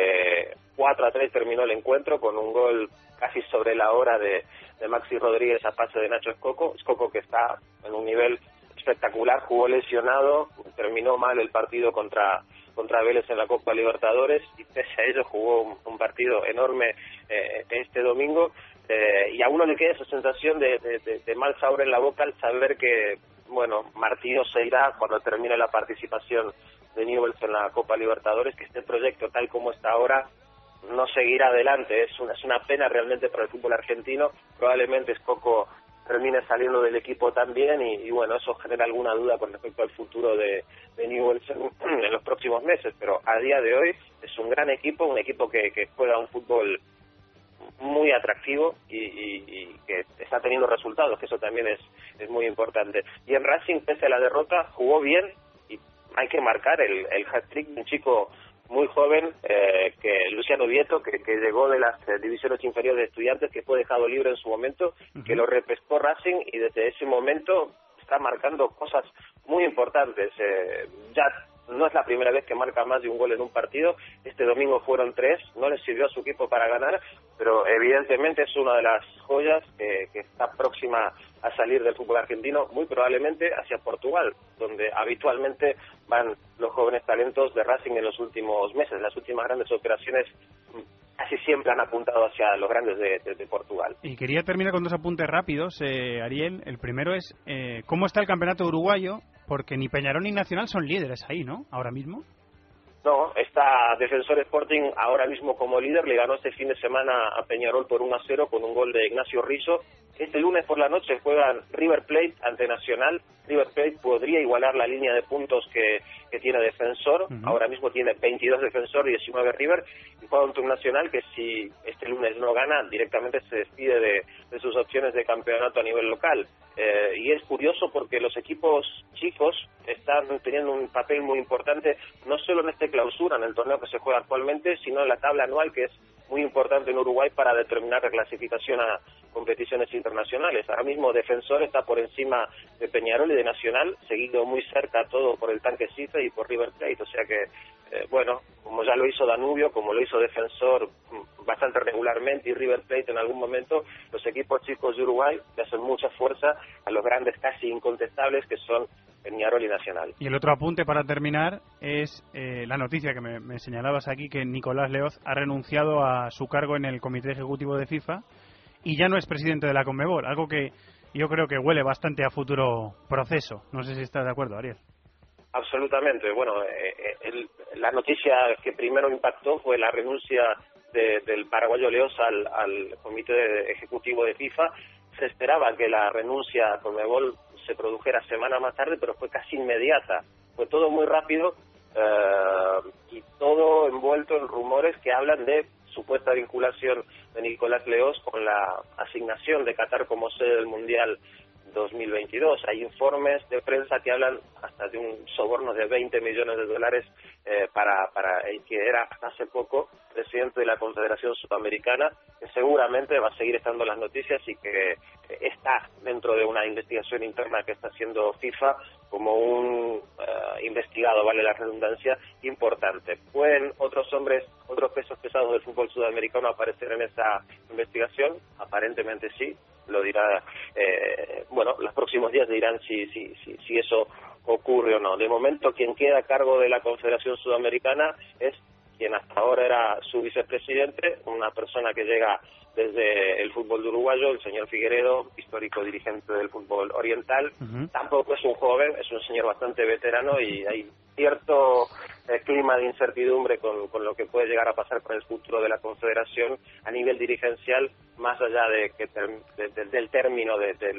4-3 terminó el encuentro con un gol casi sobre la hora de Maxi Rodríguez a pase de Nacho Escoco, que está en un nivel espectacular, jugó lesionado, terminó mal el partido contra Vélez en la Copa Libertadores, y pese a ello jugó un partido enorme este domingo, y a uno le queda esa sensación de mal sabor en la boca al saber que, Martino se irá cuando termine la participación de Newell's en la Copa Libertadores, que este proyecto tal como está ahora no seguirá adelante. Es una pena realmente para el fútbol argentino. Probablemente Escoco termine saliendo del equipo también, y eso genera alguna duda con respecto al futuro de Newell's en los próximos meses, pero a día de hoy es un gran equipo, un equipo que juega un fútbol muy atractivo y que está teniendo resultados, que eso también es muy importante. Y en Racing, pese a la derrota, jugó bien, y hay que marcar el hat-trick de un chico muy joven, que Luciano Vieto, que llegó de las divisiones inferiores de Estudiantes, que fue dejado libre en su momento, que lo repescó Racing, y desde ese momento está marcando cosas muy importantes. Ya no es la primera vez que marca más de un gol en un partido. Este domingo fueron 3, no le sirvió a su equipo para ganar, pero evidentemente es una de las joyas que está próxima a salir del fútbol argentino, muy probablemente hacia Portugal, donde habitualmente van los jóvenes talentos de Racing en los últimos meses. Las últimas grandes operaciones casi siempre han apuntado hacia los grandes de Portugal. Y quería terminar con 2 apuntes rápidos, Ariel. El primero es cómo está el campeonato uruguayo, porque ni Peñarol ni Nacional son líderes ahí, ¿no? Ahora mismo. No, está Defensor Sporting ahora mismo como líder, le ganó este fin de semana a Peñarol por 1-0 con un gol de Ignacio Rizzo. Este lunes por la noche juegan River Plate ante Nacional. River Plate podría igualar la línea de puntos que tiene Defensor. Ahora mismo tiene 22 Defensor y 19 River, y juega ante un Nacional que, si este lunes no gana, directamente se despide de sus opciones de campeonato a nivel local. Y es curioso porque los equipos chicos están teniendo un papel muy importante, no solo en este clausura, en el torneo que se juega actualmente, sino en la tabla anual, que es muy importante en Uruguay para determinar la clasificación a competiciones internacionales. Ahora mismo Defensor está por encima de Peñarol y de Nacional, seguido muy cerca todo por el Tanque Cifre y por River Plate, o sea que, como ya lo hizo Danubio, como lo hizo Defensor bastante regularmente, y River Plate en algún momento, los equipos chicos de Uruguay le hacen mucha fuerza a los grandes casi incontestables que son Peñarol y Nacional. Y el otro apunte para terminar es la noticia que me señalabas aquí, que Nicolás Leoz ha renunciado a su cargo en el Comité Ejecutivo de FIFA y ya no es presidente de la Conmebol, algo que yo creo que huele bastante a futuro proceso. No sé si estás de acuerdo, Ariel. Absolutamente. Bueno, la noticia que primero impactó fue la renuncia del paraguayo Leos al comité ejecutivo de FIFA. Se esperaba que la renuncia a Conmebol se produjera semana más tarde, pero fue casi inmediata. Fue todo muy rápido y todo envuelto en rumores que hablan de supuesta vinculación de Nicolás Leos con la asignación de Qatar como sede del Mundial 2022. Hay informes de prensa que hablan hasta de un soborno de $20 millones para el que era hasta hace poco presidente de la Confederación Sudamericana, que seguramente va a seguir estando en las noticias y que está dentro de una investigación interna que está haciendo FIFA como un investigado, vale la redundancia, importante. ¿Pueden otros pesos pesados del fútbol sudamericano aparecer en esa investigación? Aparentemente sí. Lo dirá, los próximos días dirán si eso ocurre o no. De momento, quien queda a cargo de la Confederación Sudamericana es quien hasta ahora era su vicepresidente, una persona que llega desde el fútbol uruguayo, el señor Figueredo, histórico dirigente del fútbol oriental. Tampoco es un joven, es un señor bastante veterano y hay cierto clima de incertidumbre con lo que puede llegar a pasar con el futuro de la Confederación a nivel dirigencial, más allá del término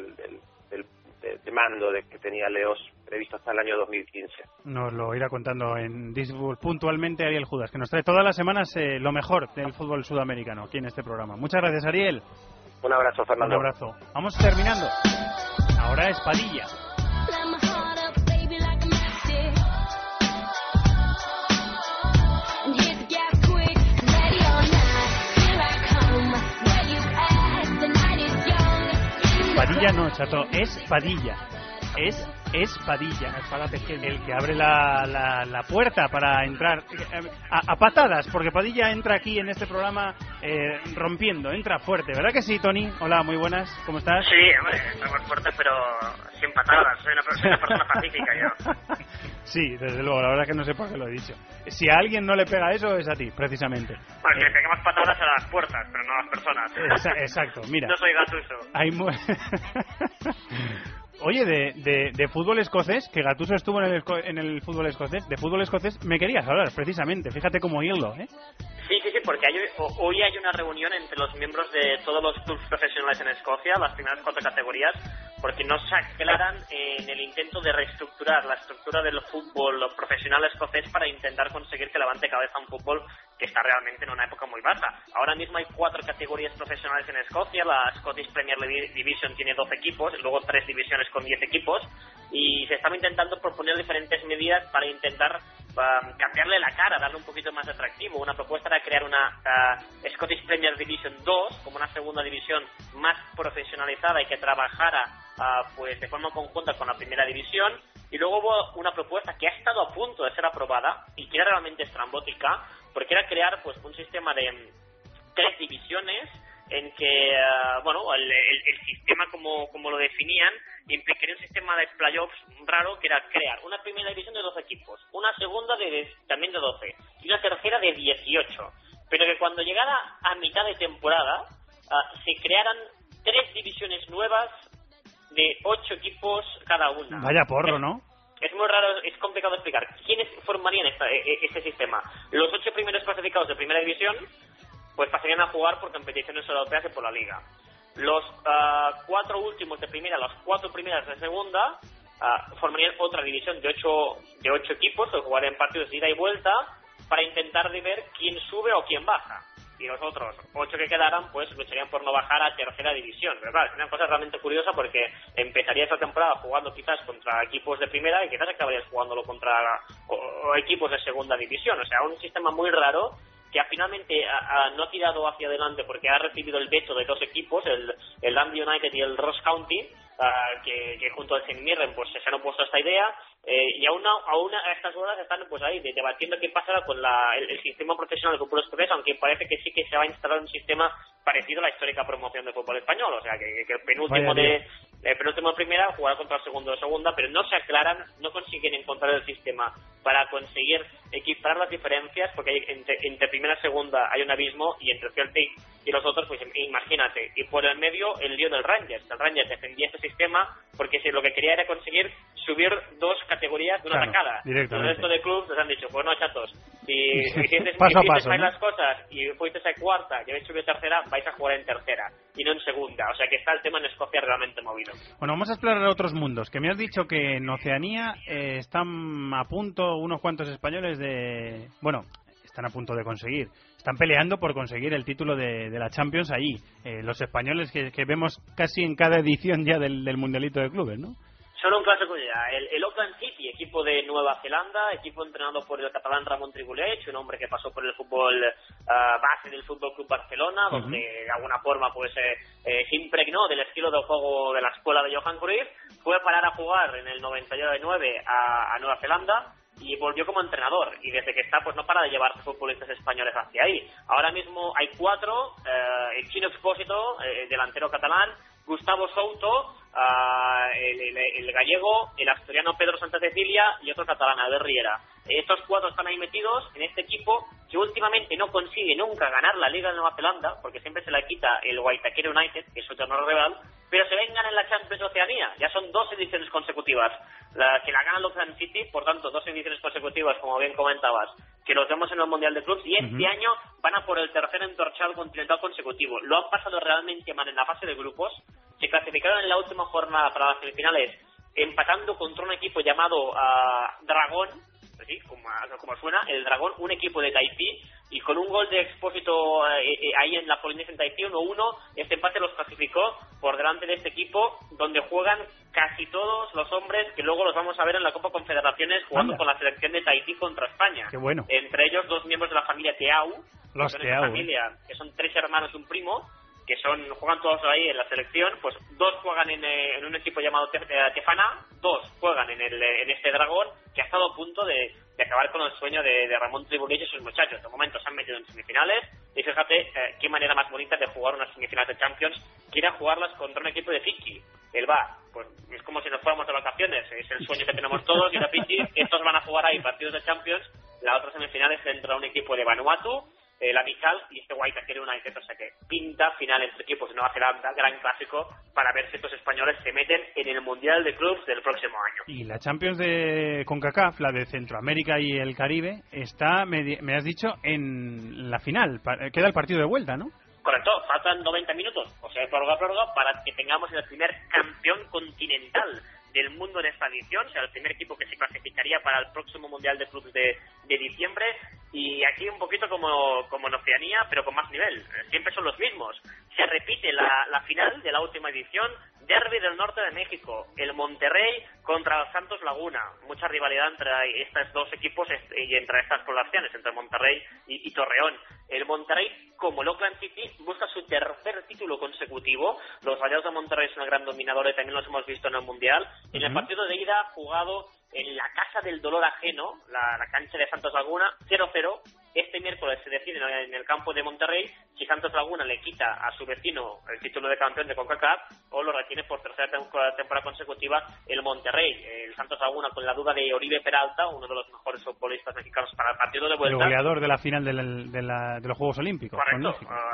de mando que tenía Leos previsto hasta el año 2015. Nos lo irá contando en Disfútbol puntualmente Ariel Judas, que nos trae todas las semanas lo mejor del fútbol sudamericano aquí en este programa. Muchas gracias, Ariel. Un abrazo, Fernando. Un abrazo. Vamos terminando. Ahora es Padilla. Padilla no, chato, es Padilla. Es Padilla. El que abre la puerta para entrar a patadas, porque Padilla entra aquí en este programa rompiendo, entra fuerte. ¿Verdad que sí, Tony? Hola, muy buenas, ¿cómo estás? Sí, hombre, entra fuerte, pero sin patadas. Soy una persona pacífica yo. Sí, desde luego, la verdad es que no sé por qué lo he dicho. Si a alguien no le pega eso, es a ti, precisamente. Bueno, que le peguemos patadas a las puertas, pero no a las personas. Exacto, mira. No soy Gattuso. Oye, de fútbol escocés, que Gattuso estuvo en el fútbol escocés, de fútbol escocés me querías hablar, precisamente. Fíjate cómo hilo, ¿eh? Sí, porque hoy hay una reunión entre los miembros de todos los clubes profesionales en Escocia, las primeras 4 categorías, porque no se aclaran en el intento de reestructurar la estructura del fútbol profesional escocés para intentar conseguir que levante cabeza un fútbol que está realmente en una época muy baja. Ahora mismo hay 4 categorías profesionales en Escocia. La Scottish Premier Division tiene 12 equipos, luego 3 divisiones con 10 equipos, y se estaba intentando proponer diferentes medidas para intentar cambiarle la cara, darle un poquito más atractivo. Una propuesta era crear una Scottish Premier Division 2 como una segunda división más profesionalizada y que trabajara pues de forma conjunta con la primera división. Y luego hubo una propuesta que ha estado a punto de ser aprobada y que era realmente estrambótica, porque era crear pues un sistema de 3 divisiones en que el sistema como lo definían implicaría un sistema de playoffs raro, que era crear una primera división de 12 equipos, una segunda también de 12 y una tercera de 18, pero que cuando llegara a mitad de temporada se crearan 3 divisiones nuevas de 8 equipos cada una. Vaya porro, ¿no? Es muy raro, es complicado de explicar. ¿Quiénes formarían este sistema? Los 8 primeros clasificados de primera división pues pasarían a jugar por competiciones europeas y por la liga. Los 4 últimos de primera, las 4 primeras de segunda, formarían otra división de 8 equipos que jugarían partidos de ida y vuelta para intentar de ver quién sube o quién baja. Y los otros 8 que quedaran pues lucharían por no bajar a tercera división. Pero claro, es una cosa realmente curiosa, porque empezaría esta temporada jugando quizás contra equipos de primera y quizás acabarías jugándolo contra equipos de segunda división. O sea, un sistema muy raro que finalmente no ha tirado hacia adelante porque ha recibido el veto de 2 equipos, el Dundee United y el Ross County, que junto al St Mirren pues se han opuesto a esta idea, y aún a estas horas están pues ahí debatiendo qué pasará con el sistema profesional de fútbol escocés, aunque parece que sí que se va a instalar un sistema parecido a la histórica promoción de fútbol español. O sea que el penúltimo de primera jugará contra el segundo de segunda, pero no se aclaran, no consiguen encontrar el sistema para conseguir equiparar las diferencias, porque entre primera y segunda hay un abismo, y entre Celtic y los otros, pues imagínate. Y por el medio, el lío del Rangers. El Rangers defendía este sistema porque si lo que quería era conseguir subir 2 categorías de una tacada. El resto de clubes les han dicho, pues no, chatos, si hicisteis mal las cosas y fuisteis a cuarta y habéis subido a tercera, vais a jugar en tercera y no en segunda. O sea que está el tema en Escocia realmente movido. Bueno, vamos a explorar otros mundos. Que me has dicho que en Oceanía están a punto unos cuantos españoles de... Bueno, están a punto de conseguir. Están peleando por conseguir el título de la Champions allí. Los españoles que vemos casi en cada edición ya del Mundialito de Clubes, ¿no? Solo un clásico ya. El Auckland City, equipo de Nueva Zelanda, equipo entrenado por el catalán Ramon Tribulech, un hombre que pasó por el fútbol base del Fútbol Club Barcelona, donde de alguna forma pues se impregnó del estilo de juego de la escuela de Johan Cruyff. Fue a parar a jugar en el 99 a Nueva Zelanda y volvió como entrenador, y desde que está pues no para de llevar futbolistas españoles hacia ahí. Ahora mismo hay 4, el Chino Expósito, delantero catalán, Gustavo Souto, el gallego, el asturiano Pedro Santa Cecilia y otro catalán, Albert Riera. Estos 4 están ahí metidos en este equipo que últimamente no consigue nunca ganar la Liga de Nueva Zelanda, porque siempre se la quita el Waitakere United, que es su eterno rival, pero se vengan en la Champions Oceanía. Ya son 2 ediciones consecutivas que la gana el Auckland City, por tanto 2 ediciones consecutivas, como bien comentabas, que los vemos en el Mundial de Clubs, y este año van a por el tercer entorchado continental consecutivo. Lo han pasado realmente mal en la fase de grupos, se clasificaron en la última jornada para las semifinales empatando contra un equipo llamado Dragón, ¿sí? Como suena, el Dragón, un equipo de Tahití, y con un gol de Expósito ahí en la Polinesia en Tahití, 1-1, este empate los clasificó por delante de este equipo, donde juegan casi todos los hombres que luego los vamos a ver en la Copa Confederaciones jugando con la selección de Tahití contra España. Qué bueno. Entre ellos 2 miembros de la familia Teau, los Teau, familia, que son 3 hermanos y un primo, que juegan todos ahí en la selección. Pues 2 juegan en un equipo llamado Tefana, 2 juegan en este Dragón, que ha estado a punto de acabar con el sueño de Ramón Tribulech y sus muchachos. De momento se han metido en semifinales, y fíjate qué manera más bonita de jugar unas semifinales de Champions, que ir a jugarlas contra un equipo de Fiji. El pues es como si nos fuéramos de vacaciones, es el sueño que tenemos todos, ir a Fiji. Estos van a jugar ahí partidos de Champions. La otra semifinal es entre un equipo de Vanuatu, la Mical, y este Waitakere United. O sea que pinta final entre equipos de Nueva Zelanda, gran clásico, para ver si estos españoles se meten en el Mundial de Clubs del próximo año. Y la Champions de CONCACAF, la de Centroamérica y el Caribe, está, me has dicho, en la final. Queda el partido de vuelta, ¿no? Correcto, faltan 90 minutos, o sea, prórroga, para que tengamos el primer campeón continental del mundo en esta edición, o sea, el primer equipo que se clasificaría para el próximo Mundial de Clubs de diciembre. Y aquí un poquito como en Oceanía, pero con más nivel. Siempre son los mismos. Se repite la final de la última edición, Derby del Norte de México, el Monterrey contra el Santos Laguna. Mucha rivalidad entre estos 2 equipos y entre estas poblaciones, entre Monterrey y Torreón. El Monterrey, como el Auckland City, busca su tercer título consecutivo. Los Rayados de Monterrey son el gran dominador y también los hemos visto en el Mundial. En el partido de ida jugado en la Casa del Dolor Ajeno, la cancha de Santos Laguna, 0-0. Este miércoles se decide en el campo de Monterrey si Santos Laguna le quita a su vecino el título de campeón de CONCACAF o lo retiene por tercera temporada consecutiva el Monterrey. El Santos Laguna con la duda de Oribe Peralta, uno de los mejores futbolistas mexicanos para el partido de vuelta. El goleador de la final de los Juegos Olímpicos. Correcto,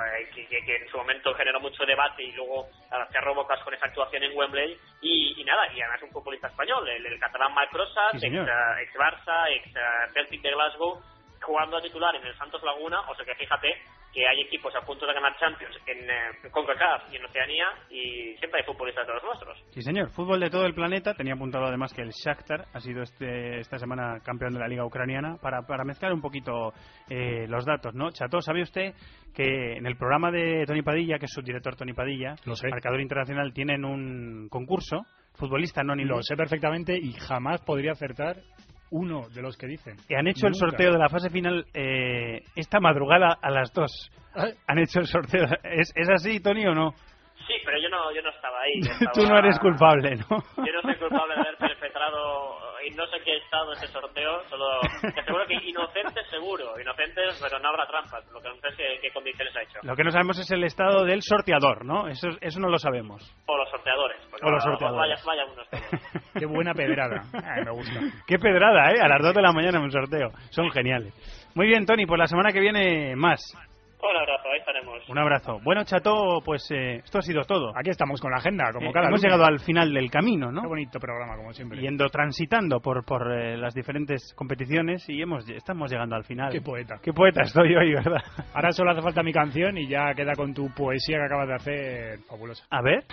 que en su momento generó mucho debate y luego cerró bocas con esa actuación en Wembley. Y nada, y además un futbolista español, el catalán Marc Rosas, sí, ex Barça, ex Celtic de Glasgow, jugando a titular en el Santos Laguna. O sea que fíjate que hay equipos a punto de ganar Champions en CONCACAF y en Oceanía, y siempre hay futbolistas de los nuestros. Sí, señor, fútbol de todo el planeta. Tenía apuntado además que el Shakhtar ha sido esta semana campeón de la Liga Ucraniana, para mezclar un poquito los datos, ¿no? Chato, ¿sabe usted que en el programa de Tony Padilla, que es subdirector Tony Padilla, marcador internacional, tienen un concurso, futbolista anónimo? Lo sé perfectamente y jamás podría acertar uno de los que dicen. Y han hecho el sorteo de la fase final esta madrugada a las 2. Han hecho el sorteo. ¿Es así, Tony, o no? Sí, pero yo no estaba ahí. Tú no eres culpable, ¿no? Yo no soy culpable de haber perpetrado, y no sé qué he estado en ese sorteo, solo te aseguro que inocente seguro, inocentes, pero no habrá trampas. Lo que no sé es qué condiciones ha hecho. Lo que no sabemos es el estado del sorteador, ¿no? Eso no lo sabemos. O los sorteadores. O los sorteadores. Vaya unos todos. Qué buena pedrada. Me gusta. Qué pedrada, a las 2 de la mañana en un sorteo. Son geniales. Muy bien, Tony, pues la semana que viene más. Un abrazo, ahí estaremos. Un abrazo. Bueno, Chato, pues esto ha sido todo. Aquí estamos con la agenda, como cada hemos lunes. llegado al final del camino, ¿no? Qué bonito programa, como siempre. Transitando por las diferentes competiciones y estamos llegando al final. Qué poeta. Qué poeta estoy hoy, ¿verdad? Ahora solo hace falta mi canción y ya queda con tu poesía que acabas de hacer fabulosa. A ver.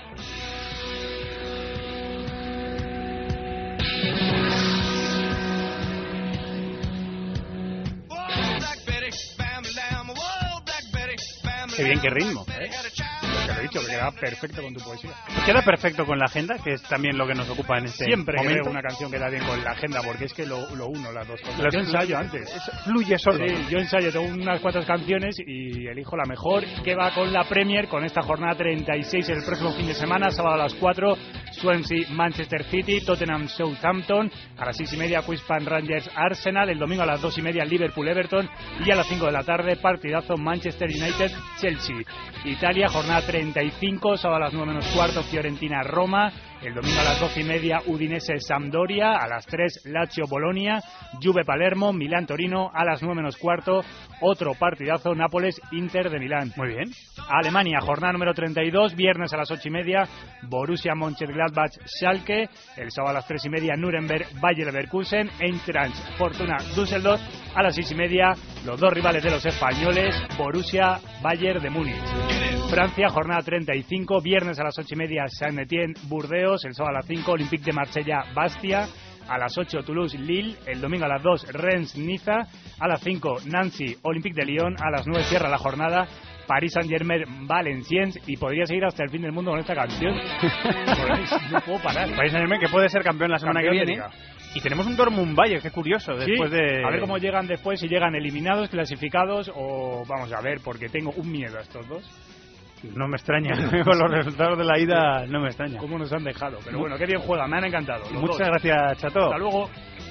Qué bien, qué ritmo. Te lo he dicho, que queda perfecto con tu poesía. Queda perfecto con la agenda, que es también lo que nos ocupa en este Siempre momento. creo una canción queda bien con la agenda, porque es que lo uno, las dos cosas. Yo ensayo antes. Fluye solo. Sí, yo ensayo, tengo unas cuantas canciones y elijo la mejor, que va con la Premier, con esta jornada 36 el próximo fin de semana, sábado a las 4, Swansea, Manchester City, Tottenham, Southampton, a las 6:30 Queens Park Rangers, Arsenal, el domingo a las 2:30 Liverpool, Everton, y a las 5 de la tarde partidazo Manchester United, Chelsea. Italia, jornada 35, sábado a las 9:15 Fiorentina, Roma, el domingo a las 12:30 Udinese, Sampdoria, a las 3 Lazio, Bolonia, Juve, Palermo, Milán, Torino, a las 9:15 otro partidazo Nápoles, Inter de Milán. Muy bien. Alemania, jornada número 32, viernes a las 8:30 Borussia Mönchengladbach, Schalke, el sábado a las 3:30 Nuremberg, Bayer Leverkusen, Eintracht, Fortuna, Düsseldorf, a las 6:30 los dos rivales de los españoles, Borussia, Bayern de Múnich. Francia, jornada 35, viernes a las 8:30 Saint-Étienne, Burdeos, el sábado a las 5 Olympique de Marsella, Bastia, a las 8 Toulouse, Lille, el domingo a las 2 Rennes, Niza, a las 5 Nancy, Olympique de Lyon, a las 9 cierra la jornada Paris Saint-Germain, Valenciennes, y podría seguir hasta el fin del mundo con esta canción. No puedo parar. Paris Saint-Germain, que puede ser campeón la semana que viene. Y tenemos un Dortmund Bayern, qué curioso, después de... A ver cómo llegan después, si llegan eliminados, clasificados, o vamos a ver, porque tengo un miedo a estos dos. No me extraña, con los resultados de la ida no me extraña. ¿Cómo nos han dejado? Pero bueno, qué bien juegan, me han encantado. Muchas gracias, Chato. Hasta luego.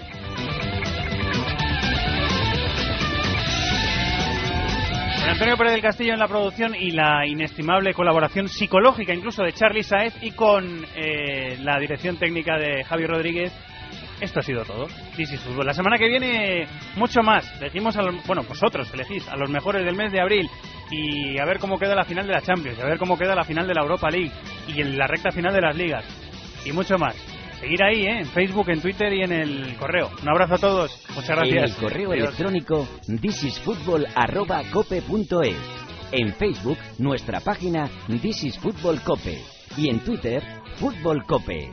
Antonio Pérez del Castillo en la producción y la inestimable colaboración psicológica incluso de Charly Saez, y con la dirección técnica de Javi Rodríguez. Esto ha sido todo. This is Fútbol. La semana que viene mucho más. Elegimos vosotros elegís a los mejores del mes de abril, y a ver cómo queda la final de la Champions, a ver cómo queda la final de la Europa League y en la recta final de las ligas y mucho más. Seguir ahí, en Facebook, en Twitter y en el correo. Un abrazo a todos. Muchas gracias. En el correo electrónico thisisfutbol@cope.es. En Facebook, nuestra página This is Fútbol Cope. Y en Twitter, Fútbol Cope.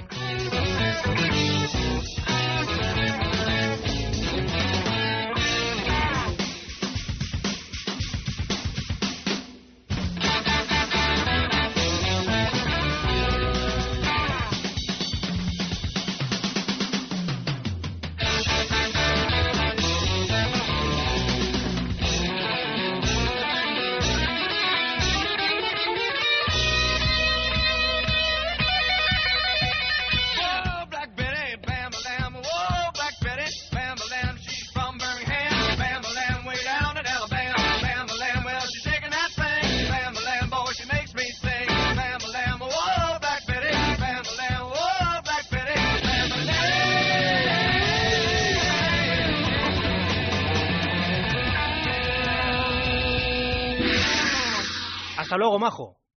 Hasta luego, majo.